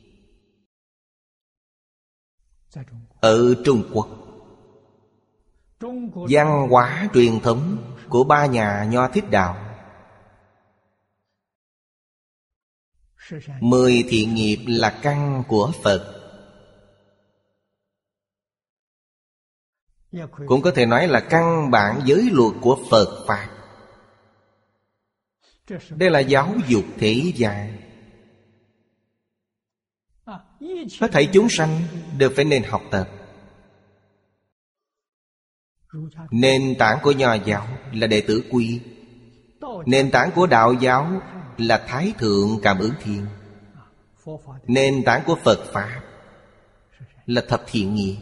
Ở Trung Quốc, văn hóa truyền thống của 3 nhà Nho Thích Đạo, 10 thiện nghiệp là căn của Phật. Cũng có thể nói là căn bản giới luật của Phật Pháp. Đây là giáo dục thế gian. Hết thảy chúng sanh đều phải nên học tập. Nền tảng của Nho giáo là Đệ tử Quy. Nền tảng của Đạo giáo là Thái Thượng Cảm Ứng Thiên. Nền tảng của Phật Pháp là thập thiện nghiệp.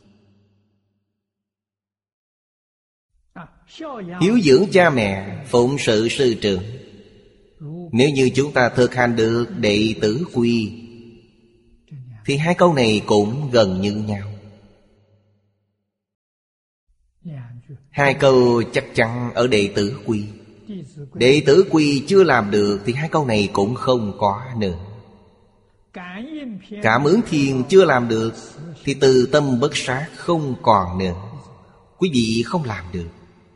Hiếu dưỡng cha mẹ, phụng sự sư trưởng. Nếu như chúng ta thực hành được Đệ tử Quy thì 2 câu này cũng gần như nhau. 2 câu chắc chắn ở Đệ tử Quy. Đệ tử Quy chưa làm được thì 2 câu này cũng không có nữa. Cảm ứng thiên chưa làm được thì từ tâm bất sát không còn nữa. Quý vị không làm được.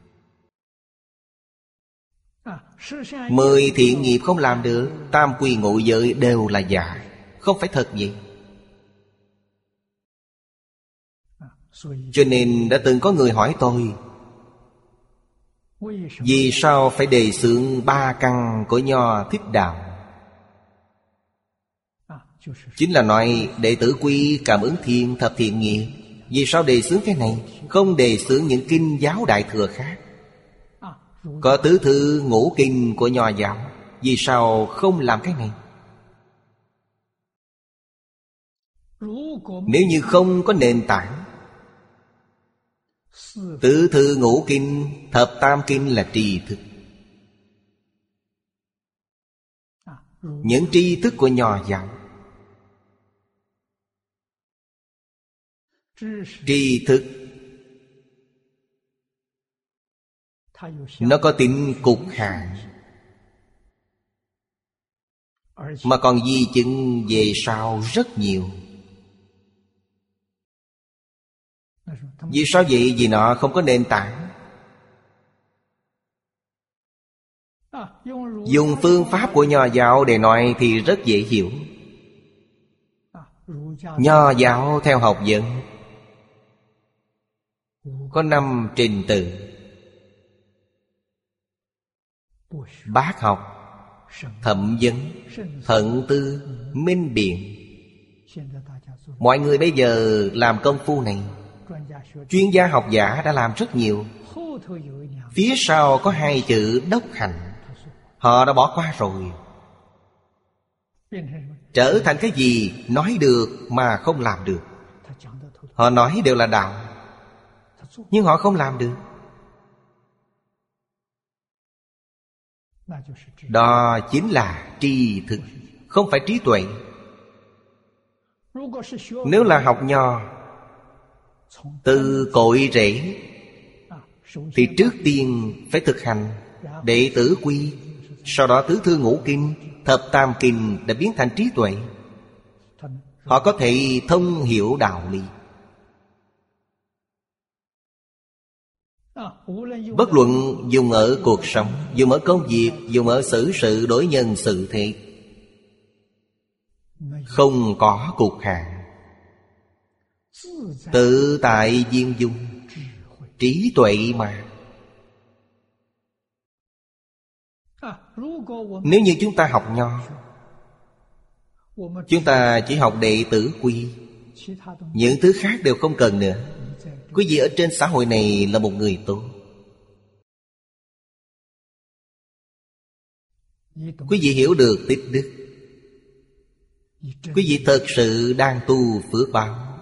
10 thiện nghiệp không làm được, tam quy ngũ giới đều là giả, không phải thật vậy. Cho nên đã từng có người hỏi tôi, vì sao phải đề xướng 3 căn của Nho Thích Đạo? Chính là nói Đệ tử Quy, Cảm Ứng Thiên, thập thiện nghiệp. Vì sao đề xướng cái này, không đề xướng những kinh giáo Đại Thừa khác? Có tứ thư ngũ kinh của Nho giáo, vì sao không làm cái này? Nếu như không có nền tảng, tứ thư ngũ kinh, thập tam kinh là tri thức. Những tri thức của Nho giáo, tri thức nó có tính cục hạn, mà còn di chứng về sau rất nhiều. Vì sao vậy? Vì nó không có nền tảng. Dùng phương pháp của Nho giáo để nói thì rất dễ hiểu. Nho giáo theo học vấn có 5 trình tự: bác học, thẩm vấn, thận tư, minh biện. Mọi người bây giờ làm công phu này, chuyên gia học giả đã làm rất nhiều. Phía sau có 2 chữ đốc hành, họ đã bỏ qua rồi. Trở thành cái gì nói được mà không làm được. Họ nói đều là đạo, nhưng họ không làm được. Đó chính là tri thức, không phải trí tuệ. Nếu là học Nho từ cội rễ thì trước tiên phải thực hành đệ tử quy, sau đó tứ thư ngũ kinh, thập tam kinh đã biến thành trí tuệ. Họ có thể thông hiểu đạo lý. Bất luận dùng ở cuộc sống, dùng ở công việc, dùng ở xử sự đối nhân xử thế, không có cục hạn, tự tại viên dung, trí tuệ mà. Nếu như chúng ta học Nho, chúng ta chỉ học đệ tử quy, những thứ khác đều không cần nữa. Quý vị ở trên xã hội này là một người tốt. Quý vị hiểu được tích đức, quý vị thật sự đang tu phước báo,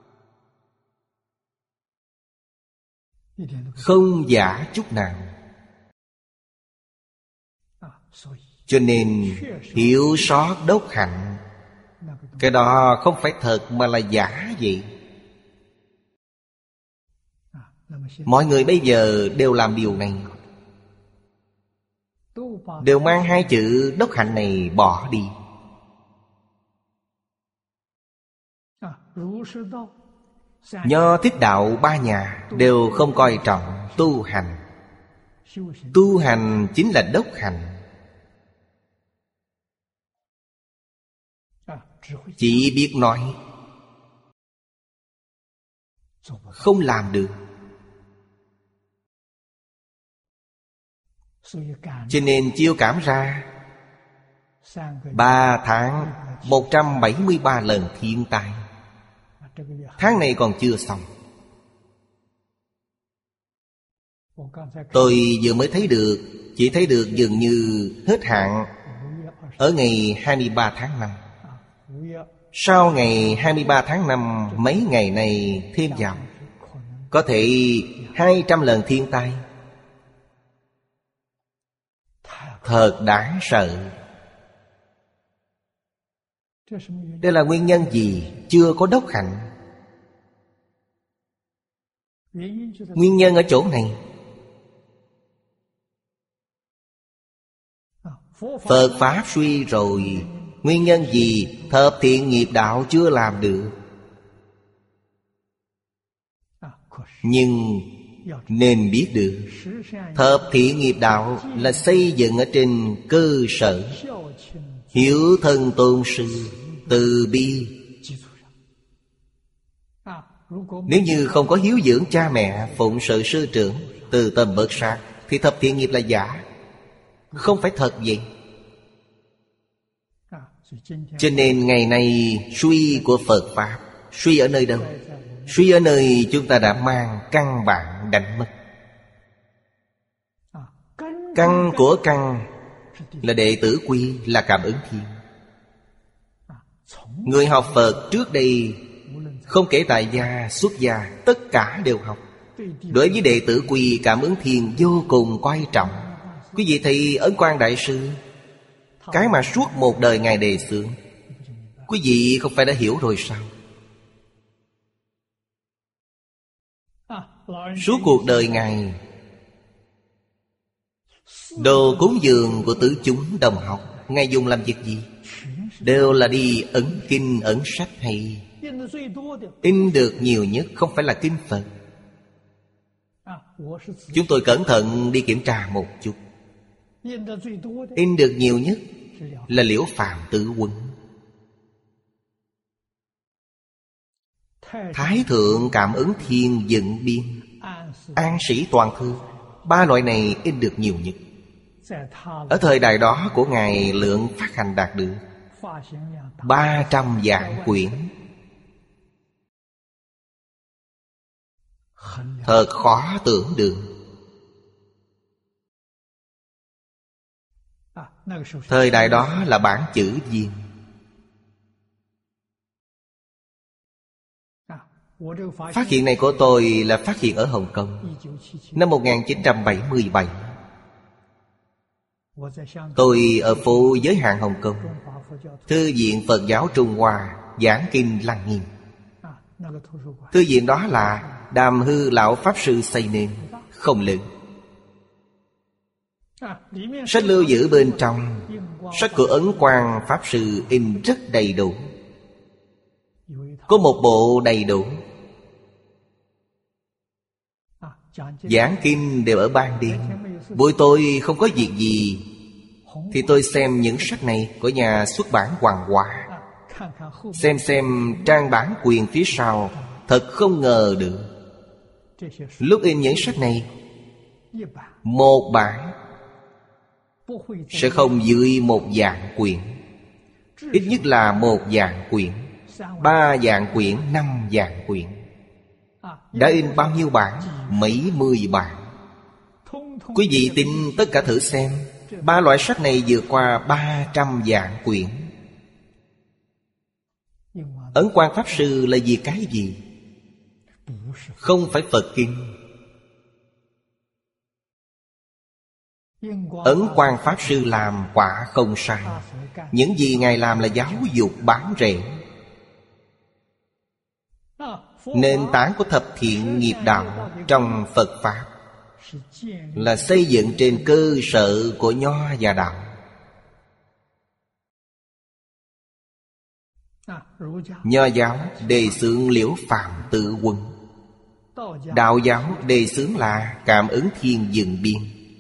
không giả chút nào. Cho nên hiểu sót đốc hạnh, cái đó không phải thật mà là giả vậy. Mọi người bây giờ đều làm điều này, đều mang 2 chữ đốc hạnh này bỏ đi. Nho Thích Đạo 3 nhà đều không coi trọng tu hành. Tu hành chính là đốc hành. Chỉ biết nói, không làm được. Cho nên chiêu cảm ra 3 tháng 173 lần thiên tai. Tháng này còn chưa xong. Tôi vừa mới thấy được, chỉ thấy được dường như hết hạn ở ngày 23 tháng 5. Sau ngày 23 tháng 5, mấy ngày này thêm vào, có thể 200 lần thiên tai. Thật đáng sợ. Đây là nguyên nhân gì? Chưa có đốc hạnh. Nguyên nhân ở chỗ này. Phật Pháp suy rồi. Nguyên nhân gì? Thập thiện nghiệp đạo chưa làm được. Nhưng nên biết được, thập thiện nghiệp đạo là xây dựng ở trên cơ sở hiếu thân tôn sư, từ bi. Nếu như không có hiếu dưỡng cha mẹ, phụng sự sư trưởng, từ tâm bớt sát, thì thập thiện nghiệp là giả, không phải thật vậy. Cho nên ngày nay suy của Phật Pháp, suy ở nơi đâu? Suy ở nơi chúng ta đã mang căn bản đánh mất. Căn của căn là đệ tử quy, là cảm ứng thiên. Người học Phật trước đây, không kể tại gia, xuất gia, tất cả đều học. Đối với đệ tử quy, cảm ứng thiên vô cùng quan trọng. Quý vị thấy Ấn Quang Đại Sư, cái mà suốt một đời Ngài đề xướng, quý vị không phải đã hiểu rồi sao? Suốt cuộc đời Ngài, đồ cúng dường của tứ chúng đồng học, Ngài dùng làm việc gì? Đều là đi ấn kinh, ấn sách hay. In được nhiều nhất không phải là kinh Phật. Chúng tôi cẩn thận đi kiểm tra một chút. In được nhiều nhất là Liễu Phạm Tử Quân. Thái Thượng Cảm Ứng Thiên Dựng Biên, An Sĩ Toàn Thư, ba loại này in được nhiều nhất. Ở thời đại đó của Ngài, lượng phát hành đạt được 300 vạn quyển. Thật khó tưởng được. Thời đại đó là bản chữ viên. Phát hiện này của tôi là phát hiện ở Hồng Kông năm 1977. Tôi ở phố Giới Hạn Hồng Kông, Thư viện Phật giáo Trung Hoa giảng kinh Lăng Nghiêm. Thư viện đó là Đàm Hư Lão Pháp Sư xây nên, không lớn. Sách lưu giữ bên trong, sách của Ấn Quang Pháp Sư in rất đầy đủ. Có một bộ đầy đủ. Giảng kinh đều ở ban đêm. Buổi tối không có việc gì thì tôi xem những sách này của nhà xuất bản Hoàng Hoa. Xem trang bản quyền phía sau, thật không ngờ được. Lúc in những sách này, một bản sẽ không dưới 1,000 quyển. Ít nhất là 1,000 quyển, 3,000 quyển, 5,000 quyển. Đã in bao nhiêu bản? Mấy mươi bản. Quý vị tin tất cả thử xem. Ba loại sách này vượt qua 300 vạn quyển. Ấn Quang Pháp Sư là vì cái gì? Không phải Phật kinh. Ấn Quang Pháp Sư làm quả không sai. Những gì Ngài làm là giáo dục bán rẻ. Nền tảng của thập thiện nghiệp đạo trong Phật Pháp là xây dựng trên cơ sở của Nho và Đạo. Nho giáo đề xướng Liễu Phạm Tử Quân, Đạo giáo đề xướng là Cảm Ứng Thiên Dựng Biên.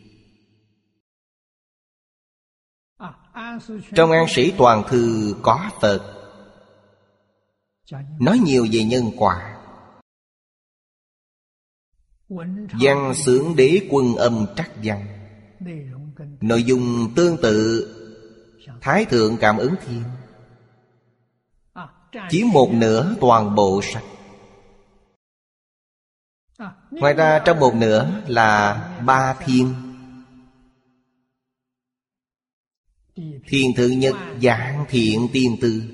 Trong An Sĩ Toàn Thư có Phật nói nhiều về nhân quả. Văn xướng Đế Quân Âm Trắc Văn, nội dung tương tự Thái Thượng Cảm Ứng Thiên, chiếm một nửa toàn bộ sách. Ngoài ra trong một nửa là ba thiên. Thiên thứ nhất Giảng Thiện Tiên Tư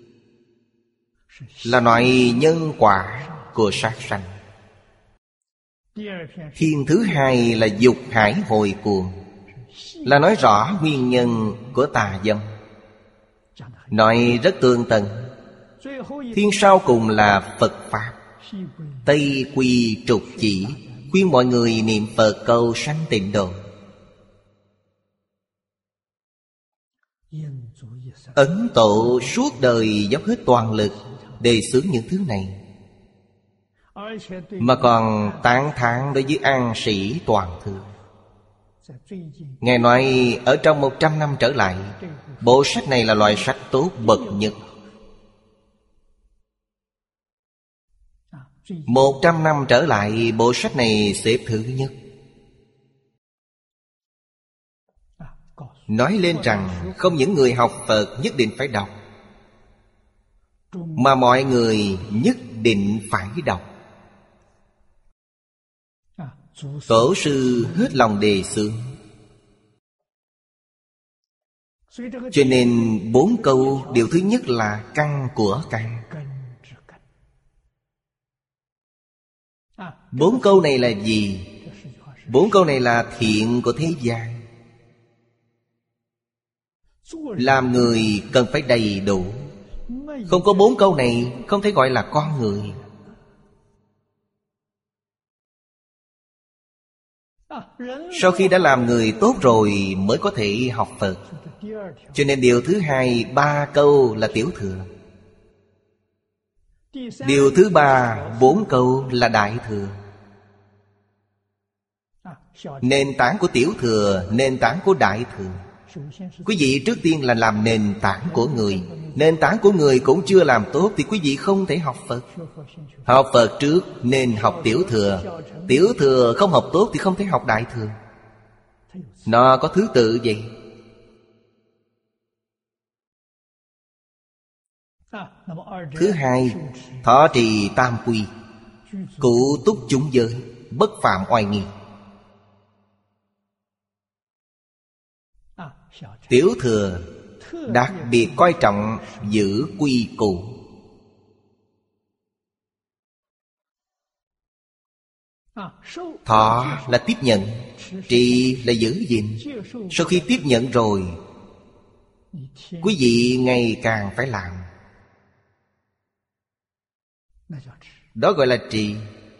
là nói nhân quả của sát sanh. Thiên thứ hai là Dục Hải Hồi Cuồng, là nói rõ nguyên nhân của tà dâm, nói rất tường tận. Thiên sau cùng là Phật Pháp, Tây Quy Trục Chỉ, khuyên mọi người niệm Phật cầu sanh tịnh độ. Ấn Tổ suốt đời dốc hết toàn lực đề xướng những thứ này, mà còn tán thán đối với An Sĩ Toàn Thư. Ngài nói ở trong 100 năm trở lại, bộ sách này là loại sách tốt bậc nhất. 100 năm trở lại, bộ sách này xếp thứ nhất. Nói lên rằng không những người học Phật nhất định phải đọc, mà mọi người nhất định phải đọc. Tổ sư hết lòng đề xướng. Cho nên 4 câu, điều thứ nhất là căn của căn. 4 câu này là gì? 4 câu này là thiện của thế gian. Làm người cần phải đầy đủ. Không có 4 câu này không thể gọi là con người. Sau khi đã làm người tốt rồi mới có thể học Phật. Cho nên điều thứ hai, 3 câu là tiểu thừa. Điều thứ ba, 4 câu là đại thừa. Nền tảng của tiểu thừa, nền tảng của đại thừa. Quý vị trước tiên là làm nền tảng của người. Nền tảng của người cũng chưa làm tốt thì quý vị không thể học Phật. Học Phật trước nên học tiểu thừa. Tiểu thừa không học tốt thì không thể học đại thừa. Nó có thứ tự vậy. Thứ hai, thọ trì tam quy, cụ túc chúng giới, bất phạm oai nghi. Tiểu thừa đặc biệt coi trọng giữ quy củ. Thọ là tiếp nhận, trì là giữ gìn. Sau khi tiếp nhận rồi, quý vị ngày càng phải làm. Đó gọi là trì.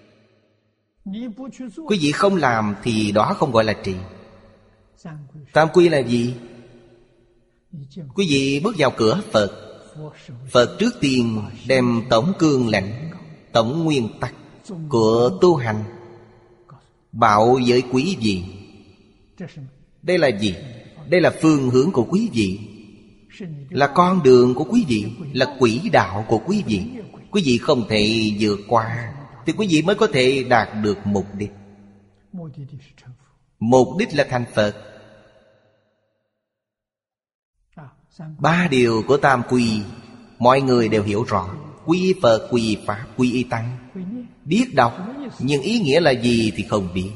Quý vị không làm thì đó không gọi là trì. Tam quy là gì? Quý vị bước vào cửa Phật, Phật trước tiên đem tổng cương lãnh, tổng nguyên tắc của tu hành bảo với quý vị. Đây là gì? Đây là phương hướng của quý vị, là con đường của quý vị, là quỹ đạo của quý vị. Quý vị không thể vượt qua thì quý vị mới có thể đạt được mục đích. Mục đích là thành Phật. Ba điều của tam quy mọi người đều hiểu rõ. Quy Phật, quy Pháp, quy Y Tăng. Biết đọc, nhưng ý nghĩa là gì thì không biết.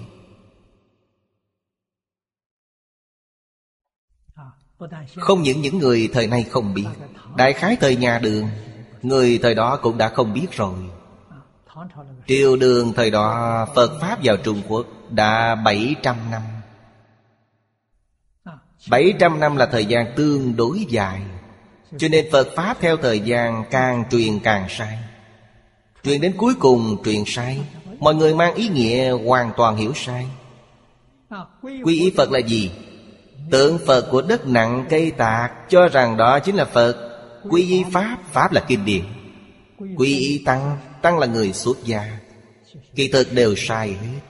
Không những người thời nay không biết, đại khái thời nhà Đường, người thời đó cũng đã không biết rồi. Triều Đường thời đó Phật Pháp vào Trung Quốc đã 700 năm. 700 năm là thời gian tương đối dài. Cho nên Phật Pháp theo thời gian càng truyền càng sai. Truyền đến cuối cùng truyền sai. Mọi người mang ý nghĩa hoàn toàn hiểu sai. Quy y Phật là gì? Tượng Phật của đất nặng cây tạc, cho rằng đó chính là Phật. Quy y Pháp, Pháp là kinh điển. Quy y Tăng, Tăng là người xuất gia. Kỳ thực đều sai hết.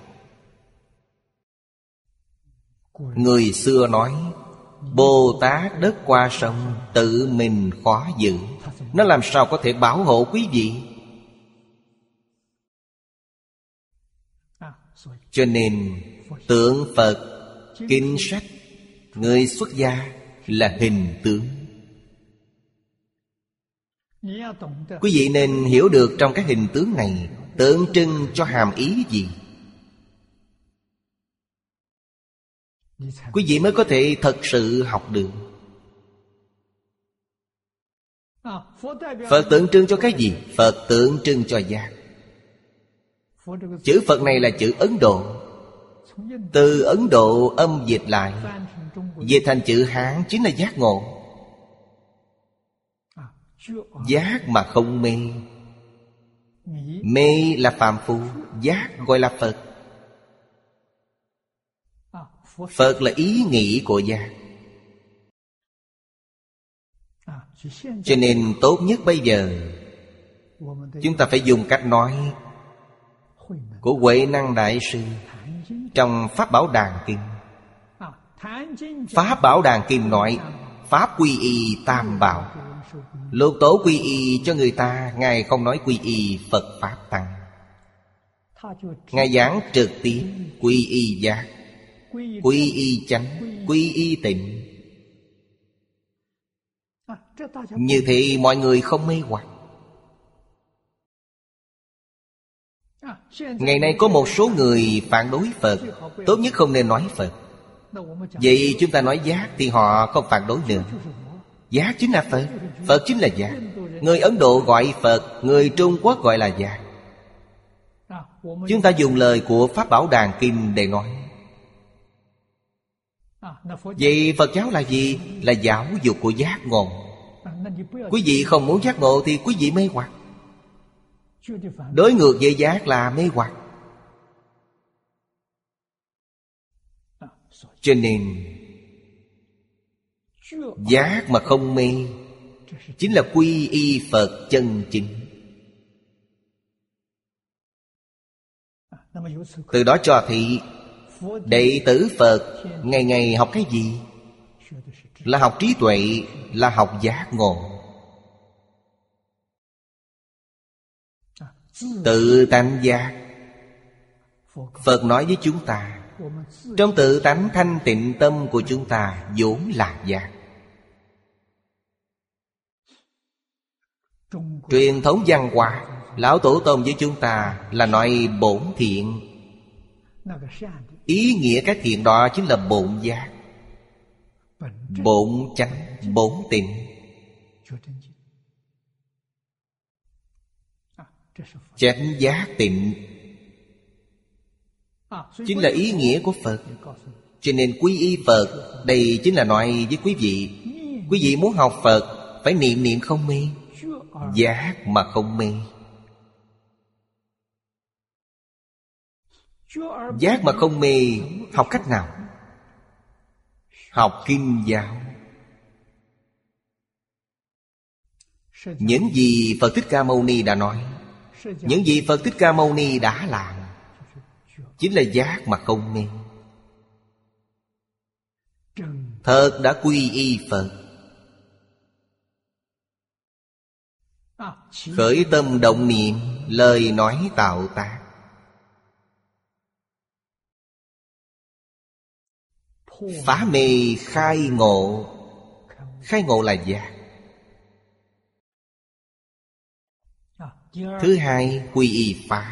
Người xưa nói Bồ Tát đất qua sông, tự mình khó giữ. Nó làm sao có thể bảo hộ quý vị? Cho nên tượng Phật, kinh sách, người xuất gia là hình tướng. Quý vị nên hiểu được trong các hình tướng này tượng trưng cho hàm ý gì. Quý vị mới có thể thật sự học được. Phật tượng trưng cho cái gì? Phật tượng trưng cho giác. Chữ Phật này là chữ Ấn Độ. Từ Ấn Độ âm dịch lại, dịch thành chữ Hán chính là giác ngộ. Giác mà không mê. Mê là phàm phu, giác gọi là Phật. Phật là ý nghĩ của giác. Cho nên tốt nhất bây giờ chúng ta phải dùng cách nói của Huệ Năng Đại Sư trong Pháp Bảo Đàn Kinh. Pháp Bảo Đàn Kinh nói Pháp quy y tam bảo. Lục Tổ quy y cho người ta, Ngài không nói quy y Phật Pháp Tăng. Ngài giảng trực tiếp quy y giác, quy y chánh, quy y tịnh. Như thế mọi người không mê hoặc. Ngày nay có một số người phản đối Phật. Tốt nhất không nên nói Phật. Vậy chúng ta nói giác thì họ không phản đối nữa. Giác chính là Phật, Phật chính là giác. Người Ấn Độ gọi Phật, người Trung Quốc gọi là giác. Chúng ta dùng lời của Pháp Bảo Đàn Kinh để nói. Vậy Phật giáo là gì? Là giáo dục của giác ngộ. Quý vị không muốn giác ngộ thì quý vị mê hoặc. Đối ngược với giác là mê hoặc. Cho nên giác mà không mê chính là quy y Phật chân chính. Từ đó cho thị Đệ tử Phật ngày ngày học cái gì? Là học trí tuệ, là học giác ngộ. Tự tánh giác. Phật nói với chúng ta, trong tự tánh thanh tịnh tâm của chúng ta vốn là giác. Truyền thống văn hóa, Lão Tổ Tông với chúng ta là nói bổn thiện. Ý nghĩa cái thiện đó chính là bổn giác, bổn chánh, bổn tịnh. Chánh giác tịnh chính là ý nghĩa của Phật. Cho nên quy y Phật, đây chính là nói với quý vị, quý vị muốn học Phật phải niệm niệm không mê, giác mà không mê. Giác mà không mê, học cách nào? Học kinh giáo. Những gì Phật Thích Ca Mâu Ni đã nói, những gì Phật Thích Ca Mâu Ni đã làm, chính là giác mà không mê. Thật đã quy y Phật, khởi tâm động niệm, lời nói tạo tác, phá mê khai ngộ. Khai ngộ là giác. Thứ hai, quy y Pháp.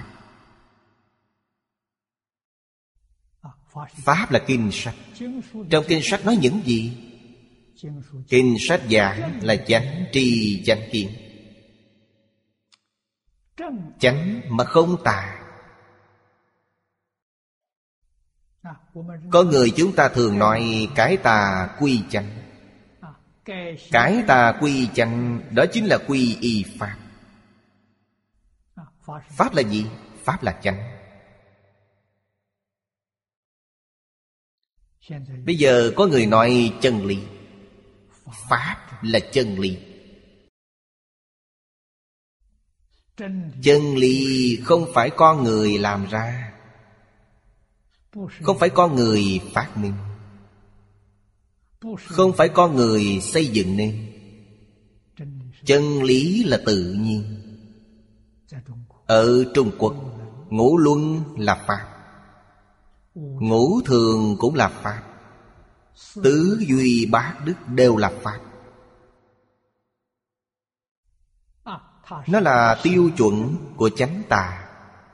Pháp là kinh sách. Trong kinh sách nói những gì? Kinh sách giảng là chánh tri chánh kiến, chánh mà không tà. Có người chúng ta thường nói cải tà quy chánh. Cải tà quy chánh, đó chính là quy y Pháp. Pháp là gì? Pháp là chánh. Bây giờ có người nói chân lý. Pháp là chân lý. Chân lý không phải con người làm ra, không phải con người phát minh, không phải con người xây dựng nên. Chân lý là tự nhiên. Ở Trung Quốc, ngũ luân là Pháp, ngũ thường cũng là Pháp, tứ duy bát đức đều là Pháp. Nó là tiêu chuẩn của chánh tà.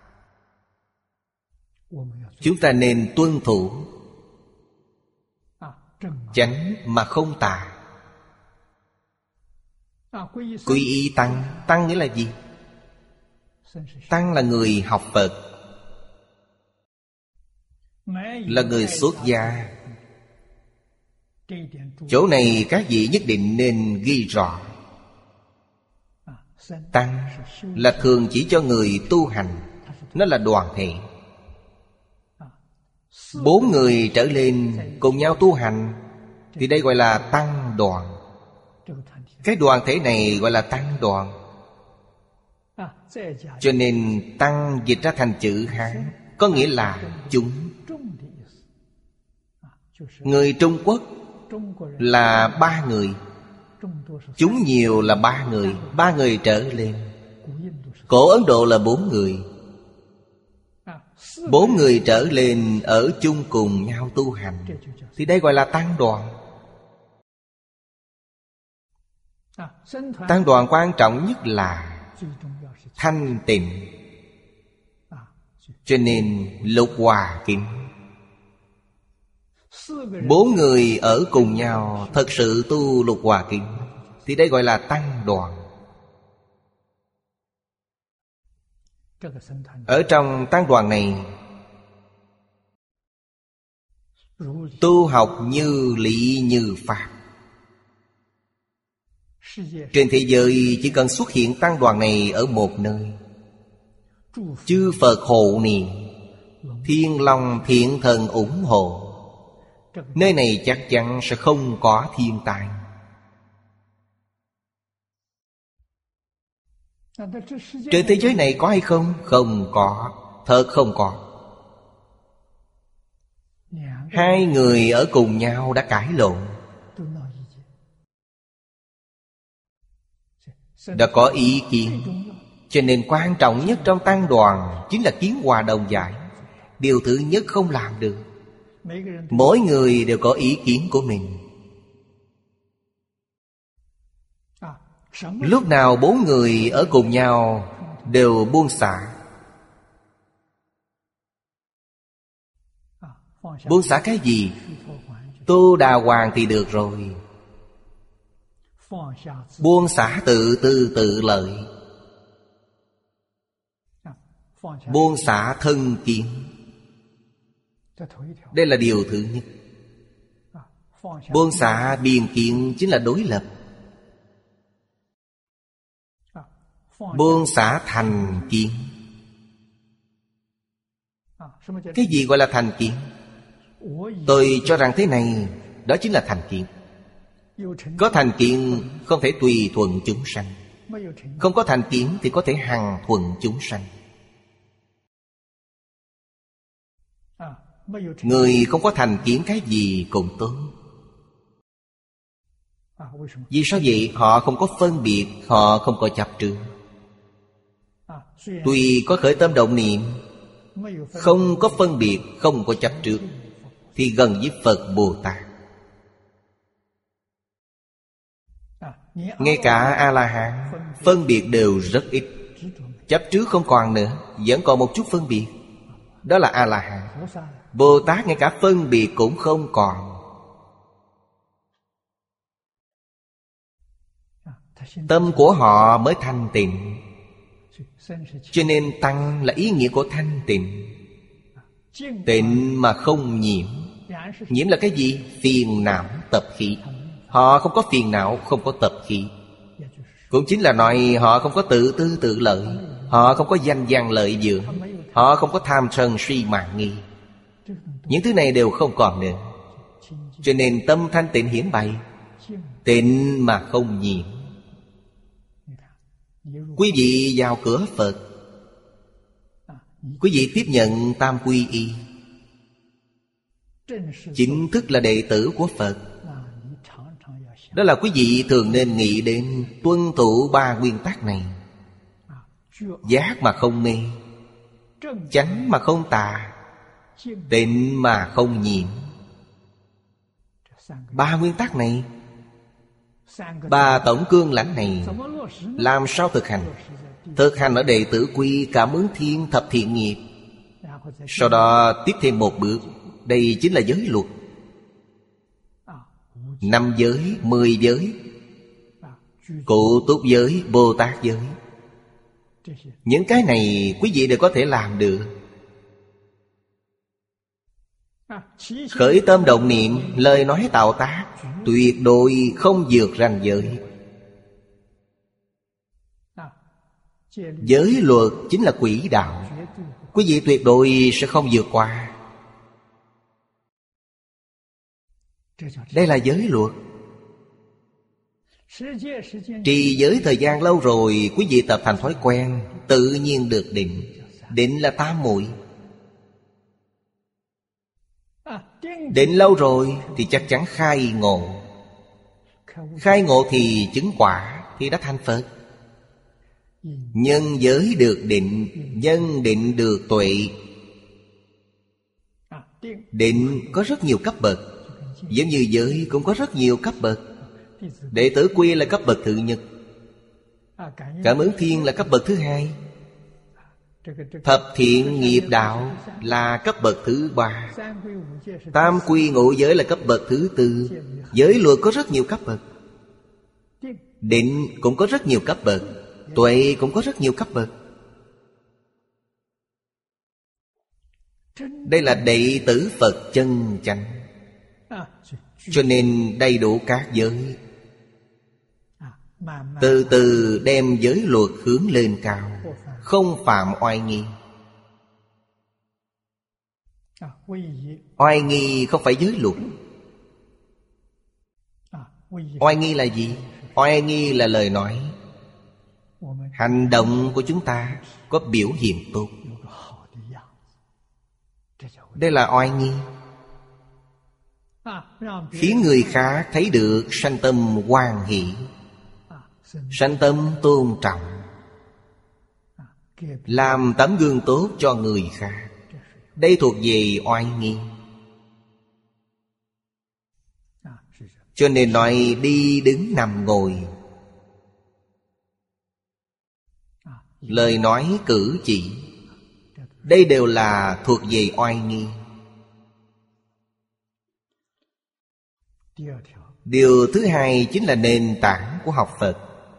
Chúng ta nên tuân thủ chánh mà không tà. Quy y Tăng. Tăng nghĩa là gì? Tăng là người học Phật, là người xuất gia. Chỗ này các vị nhất định nên ghi rõ. Tăng là thường chỉ cho người tu hành, nó là đoàn thể. 4 người trở lên cùng nhau tu hành thì đây gọi là tăng đoàn. Cái đoàn thể này gọi là tăng đoàn. Cho nên tăng dịch ra thành chữ Hán, có nghĩa là chúng. Người Trung Quốc là 3 người, chúng nhiều là 3 người, 3 người trở lên. Cổ Ấn Độ là 4 người. 4 người trở lên ở chung cùng nhau tu hành thì đây gọi là tăng đoàn. Tăng đoàn quan trọng nhất là thanh tịnh. Cho nên Lục Hòa Kính, 4 người ở cùng nhau thật sự tu Lục Hòa Kính thì đây gọi là tăng đoàn. Ở trong tăng đoàn này, tu học như lý như pháp. Trên thế giới chỉ cần xuất hiện tăng đoàn này ở một nơi, chư Phật hộ niệm, Thiên Long Thiện Thần ủng hộ, nơi này chắc chắn sẽ không có thiên tai. Trên thế giới này có hay không? Không có, thật không có. Hai người ở cùng nhau đã cãi lộn, đã có ý kiến. Cho nên quan trọng nhất trong tăng đoàn chính là kiến hòa đồng giải. Điều thứ nhất không làm được. Mỗi người đều có ý kiến của mình. Lúc nào bốn người ở cùng nhau đều buông xả. Buông xả cái gì? Tu đà hoàng thì được rồi. Buông xả tự tư tự lợi. Buông xả thân kiến. Đây là điều thứ nhất. Buông xả biên kiến chính là đối lập. Buông xả thành kiến. Cái gì gọi là thành kiến? Tôi cho rằng thế này, đó chính là thành kiến. Có thành kiến không thể tùy thuận chúng sanh. Không có thành kiến thì có thể hằng thuận chúng sanh. Người không có thành kiến cái gì cũng tốt. Vì sao vậy? Họ không có phân biệt, họ không có chấp trước. Tuy có khởi tâm động niệm, không có phân biệt, không có chấp trước, thì gần với Phật Bồ Tát. Ngay cả A-la-hán phân biệt đều rất ít. Chấp trước không còn nữa, vẫn còn một chút phân biệt. Đó là A-la-hán. Bồ Tát ngay cả phân biệt cũng không còn. Tâm của họ mới thanh tịnh. Cho nên tăng là ý nghĩa của thanh tịnh. Tịnh mà không nhiễm. Nhiễm là cái gì? Phiền não tập khí. Họ không có phiền não, không có tập khí. Cũng chính là nói họ không có tự tư tự lợi. Họ không có danh văn lợi dưỡng. Họ không có tham sân si mạn nghi. Những thứ này đều không còn nữa. Cho nên tâm thanh tịnh hiển bày. Tịnh mà không nhiễm. Quý vị vào cửa Phật, quý vị tiếp nhận tam quy y, chính thức là đệ tử của Phật. Đó là quý vị thường nên nghĩ đến tuân thủ ba nguyên tắc này. Giác mà không mê, chánh mà không tà, tịnh mà không nhiễm. Ba nguyên tắc này, ba tổng cương lãnh này, làm sao thực hành? Thực hành ở đệ tử quy Cảm Ứng Thiên Thập Thiện Nghiệp. Sau đó tiếp thêm một bước. Đây chính là giới luật. 5 giới, 10 giới, Cụ Túc giới, Bồ Tát giới. Những cái này quý vị đều có thể làm được. Khởi tâm động niệm, lời nói tạo tác, tuyệt đối không vượt ranh giới. Giới luật chính là quỹ đạo. Quý vị tuyệt đối sẽ không vượt qua. Đây là giới luật. Trì giới thời gian lâu rồi, quý vị tập thành thói quen, tự nhiên được định. Định là tam muội. Định lâu rồi thì chắc chắn khai ngộ. Khai ngộ thì chứng quả, thì đã thành Phật. Nhân giới được định, nhân định được tuệ. Định có rất nhiều cấp bậc, giống như giới cũng có rất nhiều cấp bậc. Đệ tử quy là cấp bậc thứ nhất, Cảm Ứng Thiên là cấp bậc thứ hai, Thập Thiện Nghiệp Đạo là cấp bậc thứ ba, Tam Quy Ngũ Giới là cấp bậc thứ tư. Giới luật có rất nhiều cấp bậc. Định cũng có rất nhiều cấp bậc. Tuệ cũng có rất nhiều cấp bậc. Đây là đệ tử Phật chân chánh. Cho nên đầy đủ các giới. Từ từ đem giới luật hướng lên cao, không phạm oai nghi. Oai nghi không phải giới luật. Oai nghi là gì? Oai nghi là lời nói, hành động của chúng ta có biểu hiện tốt. Đây là oai nghi. khiến người khác thấy được sanh tâm hoan hỷ, sanh tâm tôn trọng, làm tấm gương tốt cho người khác. Đây thuộc về oai nghi. Cho nên nói đi đứng nằm ngồi, lời nói cử chỉ, đây đều là thuộc về oai nghi. Điều thứ hai chính là nền tảng của học Phật.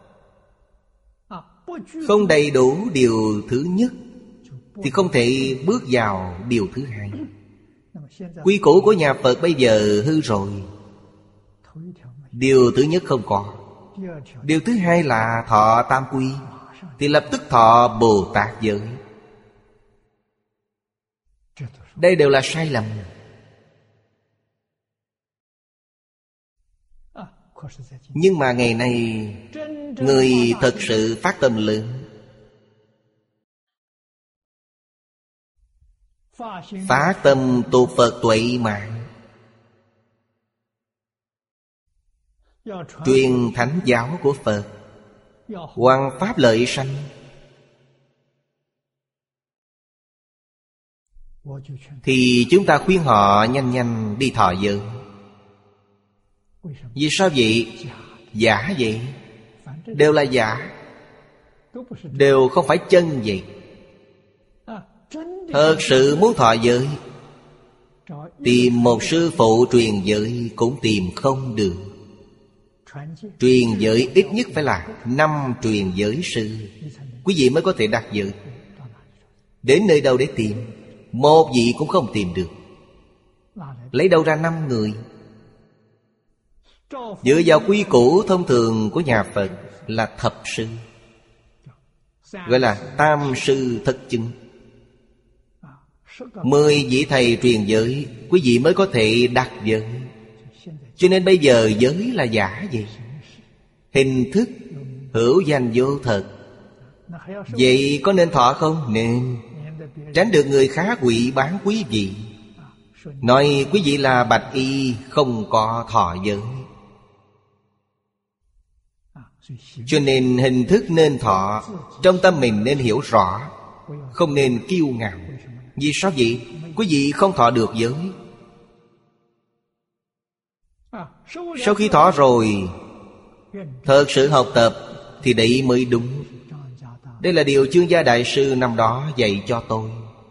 Không đầy đủ điều thứ nhất thì không thể bước vào điều thứ hai. Quy củ của nhà Phật bây giờ hư rồi. Điều thứ nhất không có. Điều thứ hai là thọ tam quy, thì lập tức thọ Bồ Tát giới. Đây đều là sai lầm. Nhưng mà ngày nay người thật sự phát tâm lớn, phát tâm tu Phật tuệ mạng, truyền thánh giáo của Phật, hoằng pháp lợi sanh, thì chúng ta khuyên họ nhanh nhanh đi thọ giới. Vì sao vậy? Giả vậy. Đều là giả, đều không phải chân vậy. Thật sự muốn thọ giới, tìm một sư phụ truyền giới cũng tìm không được. Truyền giới ít nhất phải là 5 truyền giới sư, quý vị mới có thể đạt giới. Đến nơi đâu để tìm? Một vị cũng không tìm được. Lấy đâu ra 5 người? Dựa vào quy củ thông thường của nhà Phật là thập sư, gọi là tam sư thất chứng. 10 vị thầy truyền giới, quý vị mới có thể đạt giới. Cho nên bây giờ giới là giả vậy. Hình thức hữu danh vô thật. Vậy có nên thọ không? Nên. Tránh được người khác quỵ bán quý vị, nói quý vị là bạch y, không có thọ giới. Cho nên hình thức nên thọ, trong tâm mình nên hiểu rõ, không nên kiêu ngạo. Vì sao vậy? Quý vị không thọ được giới. Sau khi thọ rồi, thật sự học tập thì đấy mới đúng. Đây là điều Chương Gia Đại Sư năm đó dạy cho tôi.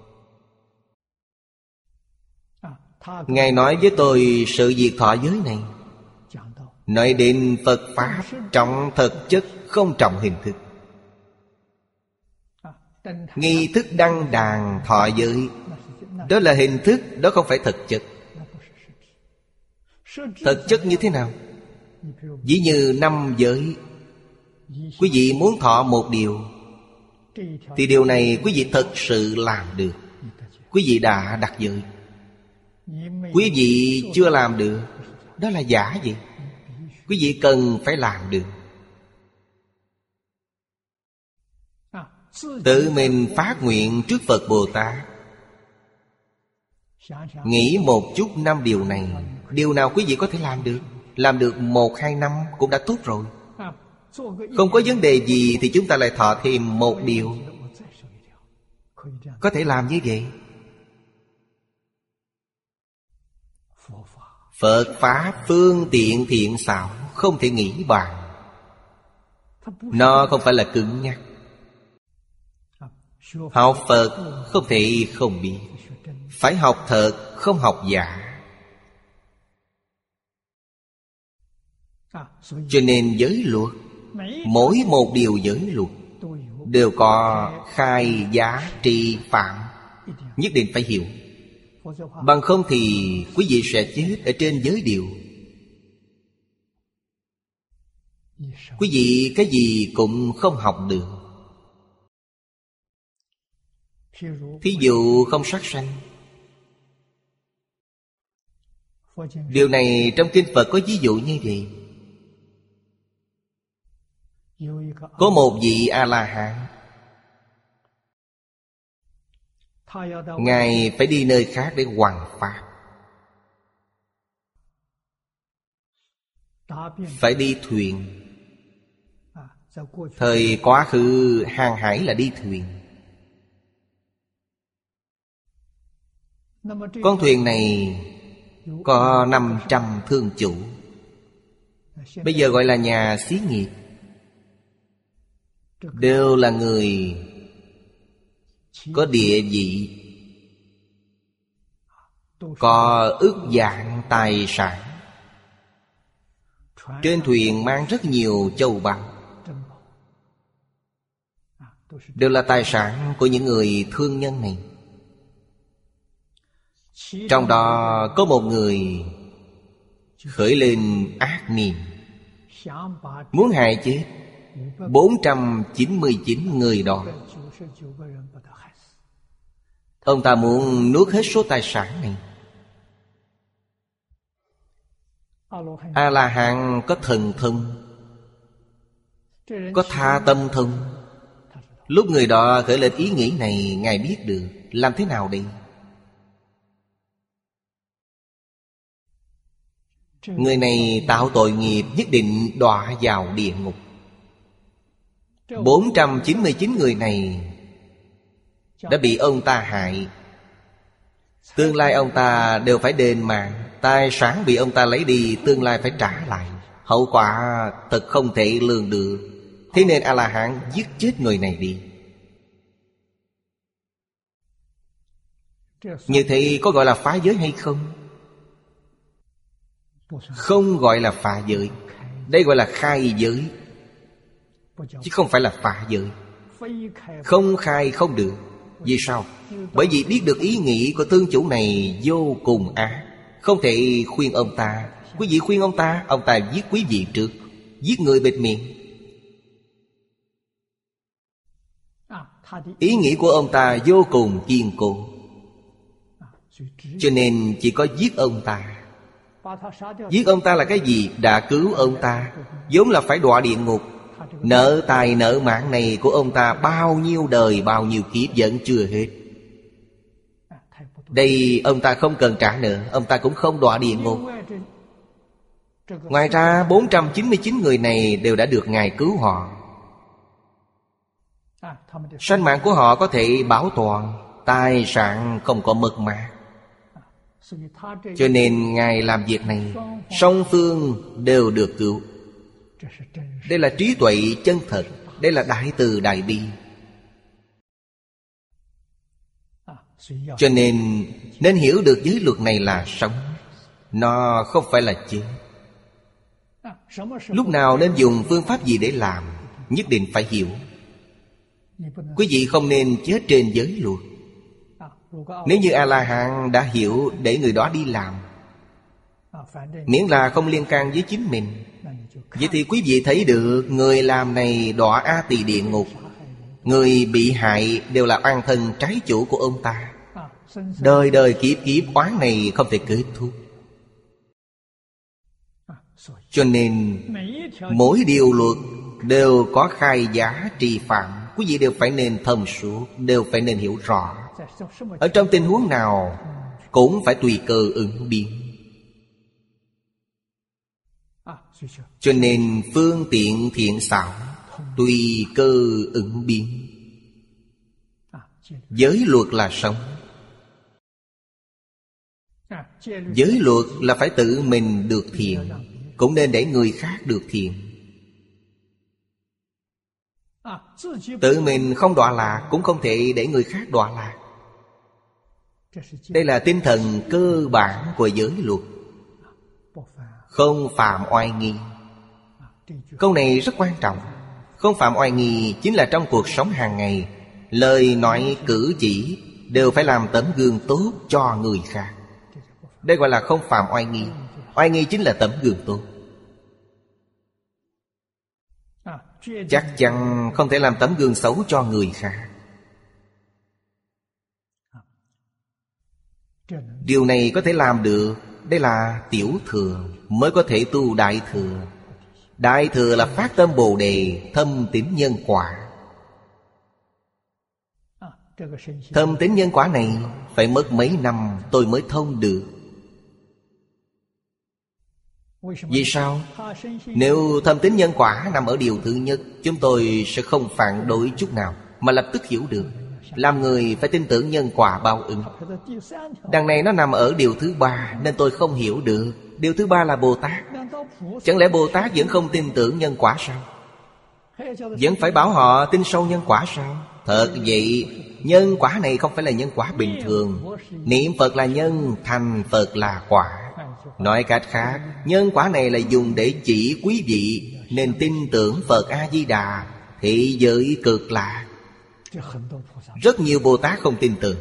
Ngài nói với tôi sự việc thọ giới này, nói đến Phật Pháp trọng thực chất, không trọng hình thức. Nghi thức đăng đàn thọ giới, đó là hình thức, đó không phải thực chất. Thực chất như thế nào? Ví như 5 giới, quý vị muốn thọ một điều, thì điều này quý vị thật sự làm được, quý vị đã đạt giới. Quý vị chưa làm được, đó là giả vậy. Quý vị cần phải làm được. Tự mình phát nguyện trước Phật Bồ Tát, nghĩ một chút 5 điều này, điều nào quý vị có thể làm được? Làm được 1-2 năm cũng đã tốt rồi. Không có vấn đề gì thì chúng ta lại thọ thêm một điều. Có thể làm như vậy. Phật Pháp phương tiện thiện xảo, không thể nghĩ bàn. Nó không phải là cứng nhắc. Học Phật không thể không biết, phải học thật, không học giả. Cho nên giới luật, mỗi một điều giới luật đều có khai giá trị phạm, nhất định phải hiểu. Bằng không thì quý vị sẽ chết ở trên giới điều. Quý vị cái gì cũng không học được. Thí dụ không sát sanh. Điều này trong kinh Phật có ví dụ như vậy. Có một vị A-la-hán, Ngài phải đi nơi khác để hoằng pháp. phải đi thuyền. Thời quá khứ hàng hải là đi thuyền. Con thuyền này có 500 thương chủ. Bây giờ gọi là nhà xí nghiệp. Đều là người có địa vị, có ước vạn tài sản. Trên thuyền mang rất nhiều châu báu, đều là tài sản của những người thương nhân này. Trong đó có một người khởi lên ác niệm, muốn hại chết 499 người đó. Ông ta muốn nuốt hết số tài sản này. A-la-hán có thần thông, có tha tâm thông. Lúc người đó khởi lên ý nghĩ này, Ngài biết được làm thế nào đây? Người này tạo tội nghiệp nhất định đọa vào địa ngục. 499 người này đã bị ông ta hại. Tương lai ông ta đều phải đền mạng. Tài sản bị ông ta lấy đi, tương lai phải trả lại. Hậu quả thật không thể lường được. Thế nên A-la-hán giết chết người này đi. Như thế có gọi là phá giới hay không? Không gọi là phá giới. Đây gọi là khai giới, chứ không phải là phá giới. Không khai không được. Vì sao? Bởi vì biết được ý nghĩ của thương chủ này vô cùng ác, không thể khuyên ông ta. Quý vị khuyên ông ta giết quý vị trước, giết người bịt miệng. Ý nghĩ của ông ta vô cùng kiên cố, cho nên chỉ có giết ông ta. Giết ông ta là cái gì? Đã cứu ông ta, vốn là phải đọa địa ngục. Nợ tài nợ mạng này của ông ta bao nhiêu đời bao nhiêu kiếp vẫn chưa hết. Đây ông ta không cần trả nợ, ông ta cũng không đọa địa ngục. Ngoài ra 499 người này đều đã được Ngài cứu họ. Sanh mạng của họ có thể bảo toàn, tài sản không có mất mát. Cho nên Ngài làm việc này, song phương đều được cứu. Đây là trí tuệ chân thật. Đây là đại từ đại bi. Cho nên hiểu được giới luật này là sống, nó không phải là chết. Lúc nào nên dùng phương pháp gì để làm, nhất định phải hiểu. Quý vị không nên chết trên giới luật. Nếu như A-la-hán đã hiểu, để người đó đi làm, miễn là không liên can với chính mình, vậy thì quý vị thấy được người làm này đọa A Tỳ địa ngục. Người bị hại đều là oan thân trái chủ của ông ta. Đời đời kiếp kiếp oán này không thể kết thúc. Cho nên mỗi điều luật đều có khai giá trị phạm. Quý vị đều phải nên thông suốt, đều phải nên hiểu rõ. Ở trong tình huống nào cũng phải tùy cơ ứng biến. Cho nên phương tiện thiện xảo, tùy cơ ứng biến. Giới luật là sống. Giới luật là phải tự mình được thiện, cũng nên để người khác được thiện. Tự mình không đọa lạc, cũng không thể để người khác đọa lạc. Đây là tinh thần cơ bản của giới luật. Không phạm oai nghi. Câu này rất quan trọng. Không phạm oai nghi chính là trong cuộc sống hàng ngày, lời nói cử chỉ đều phải làm tấm gương tốt cho người khác. Đây gọi là không phạm oai nghi. Oai nghi chính là tấm gương tốt. Chắc chắn không thể làm tấm gương xấu cho người khác. Điều này có thể làm được. Đây là tiểu thừa, mới có thể tu đại thừa. Đại thừa là phát tâm Bồ Đề, thâm tín nhân quả. Thâm tín nhân quả này phải mất mấy năm tôi mới thông được. Vì sao? Nếu thâm tín nhân quả nằm ở điều thứ nhất, chúng tôi sẽ không phản đối chút nào, mà lập tức hiểu được. Làm người phải tin tưởng nhân quả báo ứng. Đằng này nó nằm ở điều thứ ba, nên tôi không hiểu được. Điều thứ ba là Bồ Tát. Chẳng lẽ Bồ Tát vẫn không tin tưởng nhân quả sao? Vẫn phải bảo họ tin sâu nhân quả sao? Thật vậy, nhân quả này không phải là nhân quả bình thường. Niệm Phật là nhân, thành Phật là quả. Nói cách khác, nhân quả này là dùng để chỉ quý vị nên tin tưởng Phật A-di-đà, thị giới cực lạc. Rất nhiều Bồ Tát không tin tưởng.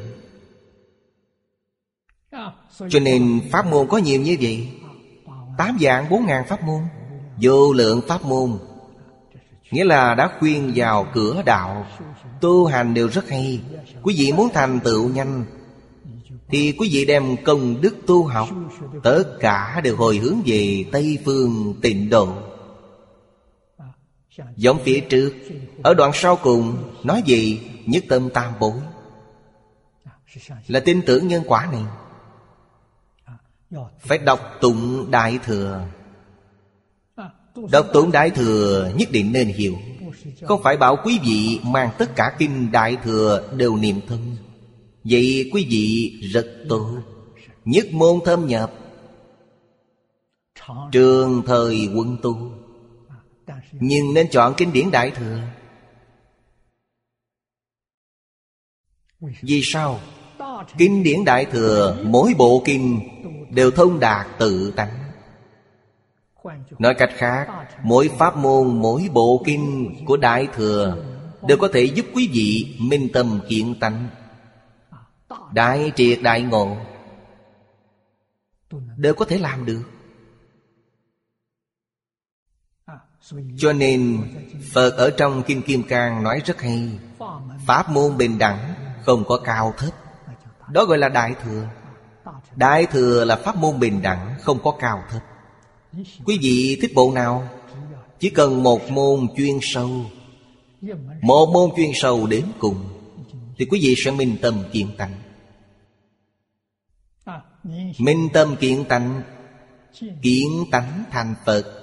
Cho nên pháp môn có nhiều như vậy. 8 vạn 4 ngàn pháp môn, vô lượng pháp môn. Nghĩa là đã khuyên vào cửa đạo. Tu hành đều rất hay. Quý vị muốn thành tựu nhanh thì quý vị đem công đức tu học tất cả đều hồi hướng về Tây Phương Tịnh Độ. Giống phía trước, ở đoạn sau cùng nói gì? Nhất tâm tam bối, là tin tưởng nhân quả này. Phải đọc tụng Đại Thừa. Đọc tụng Đại Thừa nhất định nên hiểu. Không phải bảo quý vị mang tất cả kinh Đại Thừa đều niệm thông. Vậy quý vị rất tốt. Nhất môn thâm nhập, trường thời quân tu. Nhưng nên chọn kinh điển Đại Thừa. Vì sao? Kinh điển Đại Thừa mỗi bộ kinh đều thông đạt tự tánh. Nói cách khác, mỗi pháp môn, mỗi bộ kinh của Đại Thừa đều có thể giúp quý vị minh tâm kiện tánh, đại triệt đại ngộ, đều có thể làm được. Cho nên Phật ở trong Kinh Kim Cang nói rất hay: pháp môn bình đẳng, không có cao thấp. Đó gọi là Đại Thừa. Đại Thừa là pháp môn bình đẳng, không có cao thấp. Quý vị thích bộ nào? Chỉ cần một môn chuyên sâu, một môn chuyên sâu đến cùng, thì quý vị sẽ minh tâm kiện tánh. Minh tâm kiện tánh, kiện tánh thành Phật.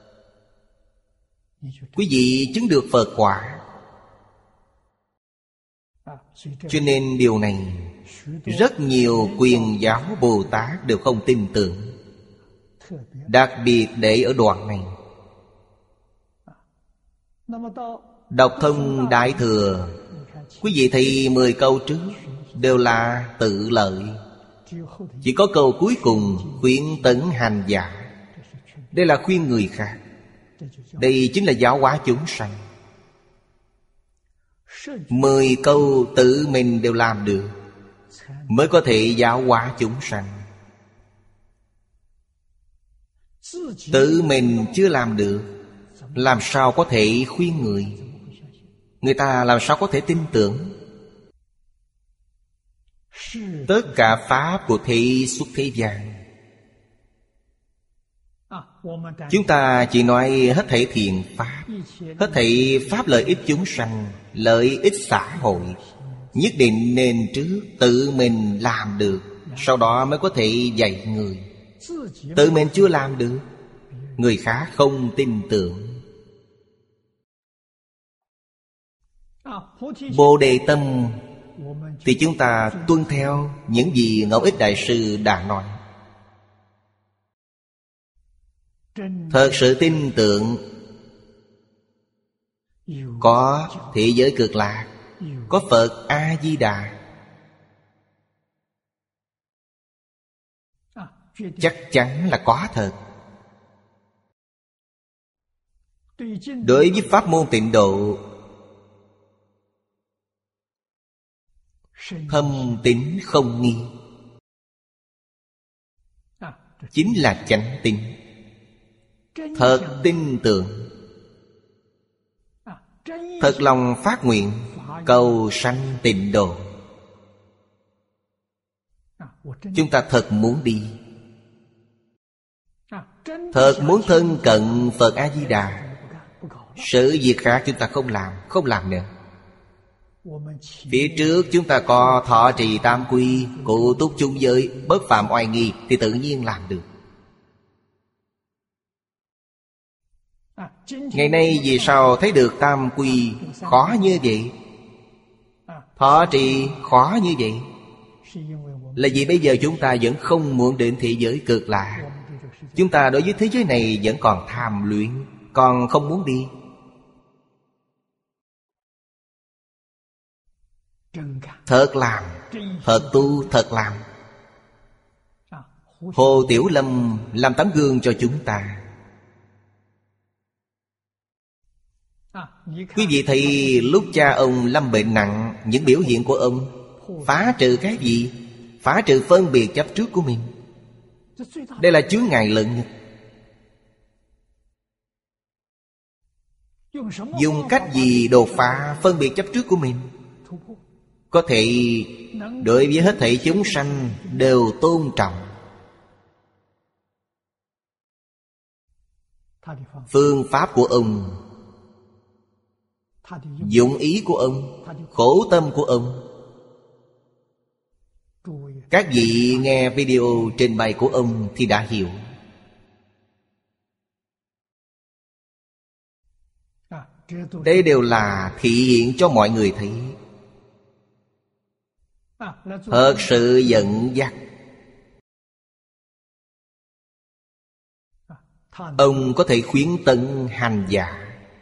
Quý vị chứng được Phật quả. Cho nên điều này rất nhiều quyền giáo Bồ Tát đều không tin tưởng. Đặc biệt để ở đoạn này, đọc thông Đại Thừa, quý vị thấy 10 câu trước đều là tự lợi. Chỉ có câu cuối cùng khuyến tấn hành giả. Đây là khuyên người khác. Đây chính là giáo hóa chúng sanh. 10 câu tự mình đều làm được mới có thể giáo hóa chúng sanh. Tự mình chưa làm được, làm sao có thể khuyên người? Người ta làm sao có thể tin tưởng? Tất cả pháp của thế xuất thế gian, chúng ta chỉ nói hết thảy thiện pháp, hết thảy pháp lợi ích chúng sanh, lợi ích xã hội. Nhất định nên trước tự mình làm được, sau đó mới có thể dạy người. Tự mình chưa làm được, người khác không tin tưởng. Bồ Đề tâm thì chúng ta tuân theo những gì Ngẫu Ích Đại Sư đã nói. Thật sự tin tưởng có thế giới cực lạc, có Phật A-di-đà, chắc chắn là có thật. Đối với pháp môn Tịnh Độ, thâm tín không nghi, chính là chánh tín. Thật tin tưởng, thật lòng phát nguyện cầu sanh Tịnh Độ. Chúng ta thật muốn đi, thật muốn thân cận Phật A-di-đà. Sự việc khác chúng ta không làm nữa. Phía trước chúng ta có thọ trì tam quy, cụ túc chung giới, bất phạm oai nghi, thì tự nhiên làm được. Ngày nay vì sao thấy được tam quy khó như vậy? Thọ trì khó như vậy là vì bây giờ chúng ta vẫn không muốn đến thế giới cực lạc. Chúng ta đối với thế giới này vẫn còn tham luyện, còn không muốn đi. Thật làm, thật tu, thật làm. Hồ Tiểu Lâm làm tấm gương cho chúng ta. Quý vị thấy lúc cha ông lâm bệnh nặng, những biểu hiện của ông phá trừ cái gì? Phá trừ phân biệt chấp trước của mình. Đây là chướng ngại lớn nhất. Dùng cách gì đột phá phân biệt chấp trước của mình? Có thể đối với hết thảy chúng sanh đều tôn trọng. Phương pháp của ông, dụng ý của ông, khổ tâm của ông. Các vị nghe video trình bày của ông thì đã hiểu. Đây đều là thị hiện cho mọi người thấy. Thật sự dẫn dắt. Ông có thể khuyến tấn hành giả.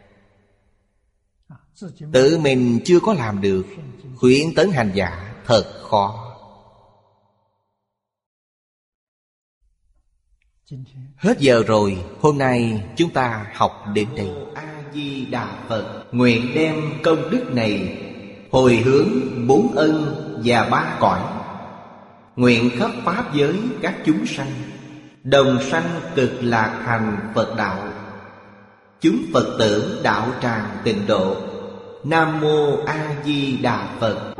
Tự mình chưa có làm được, khuyến tấn hành giả thật khó. Hết giờ rồi, hôm nay chúng ta học đến đây. A-di-đà Phật, nguyện đem công đức này hồi hướng 4 ân và 3 cõi, nguyện khắp pháp giới các chúng sanh đồng sanh cực lạc thành Phật đạo. Chúng Phật tử đạo tràng tịnh độ. Nam mô A Di Đà Phật.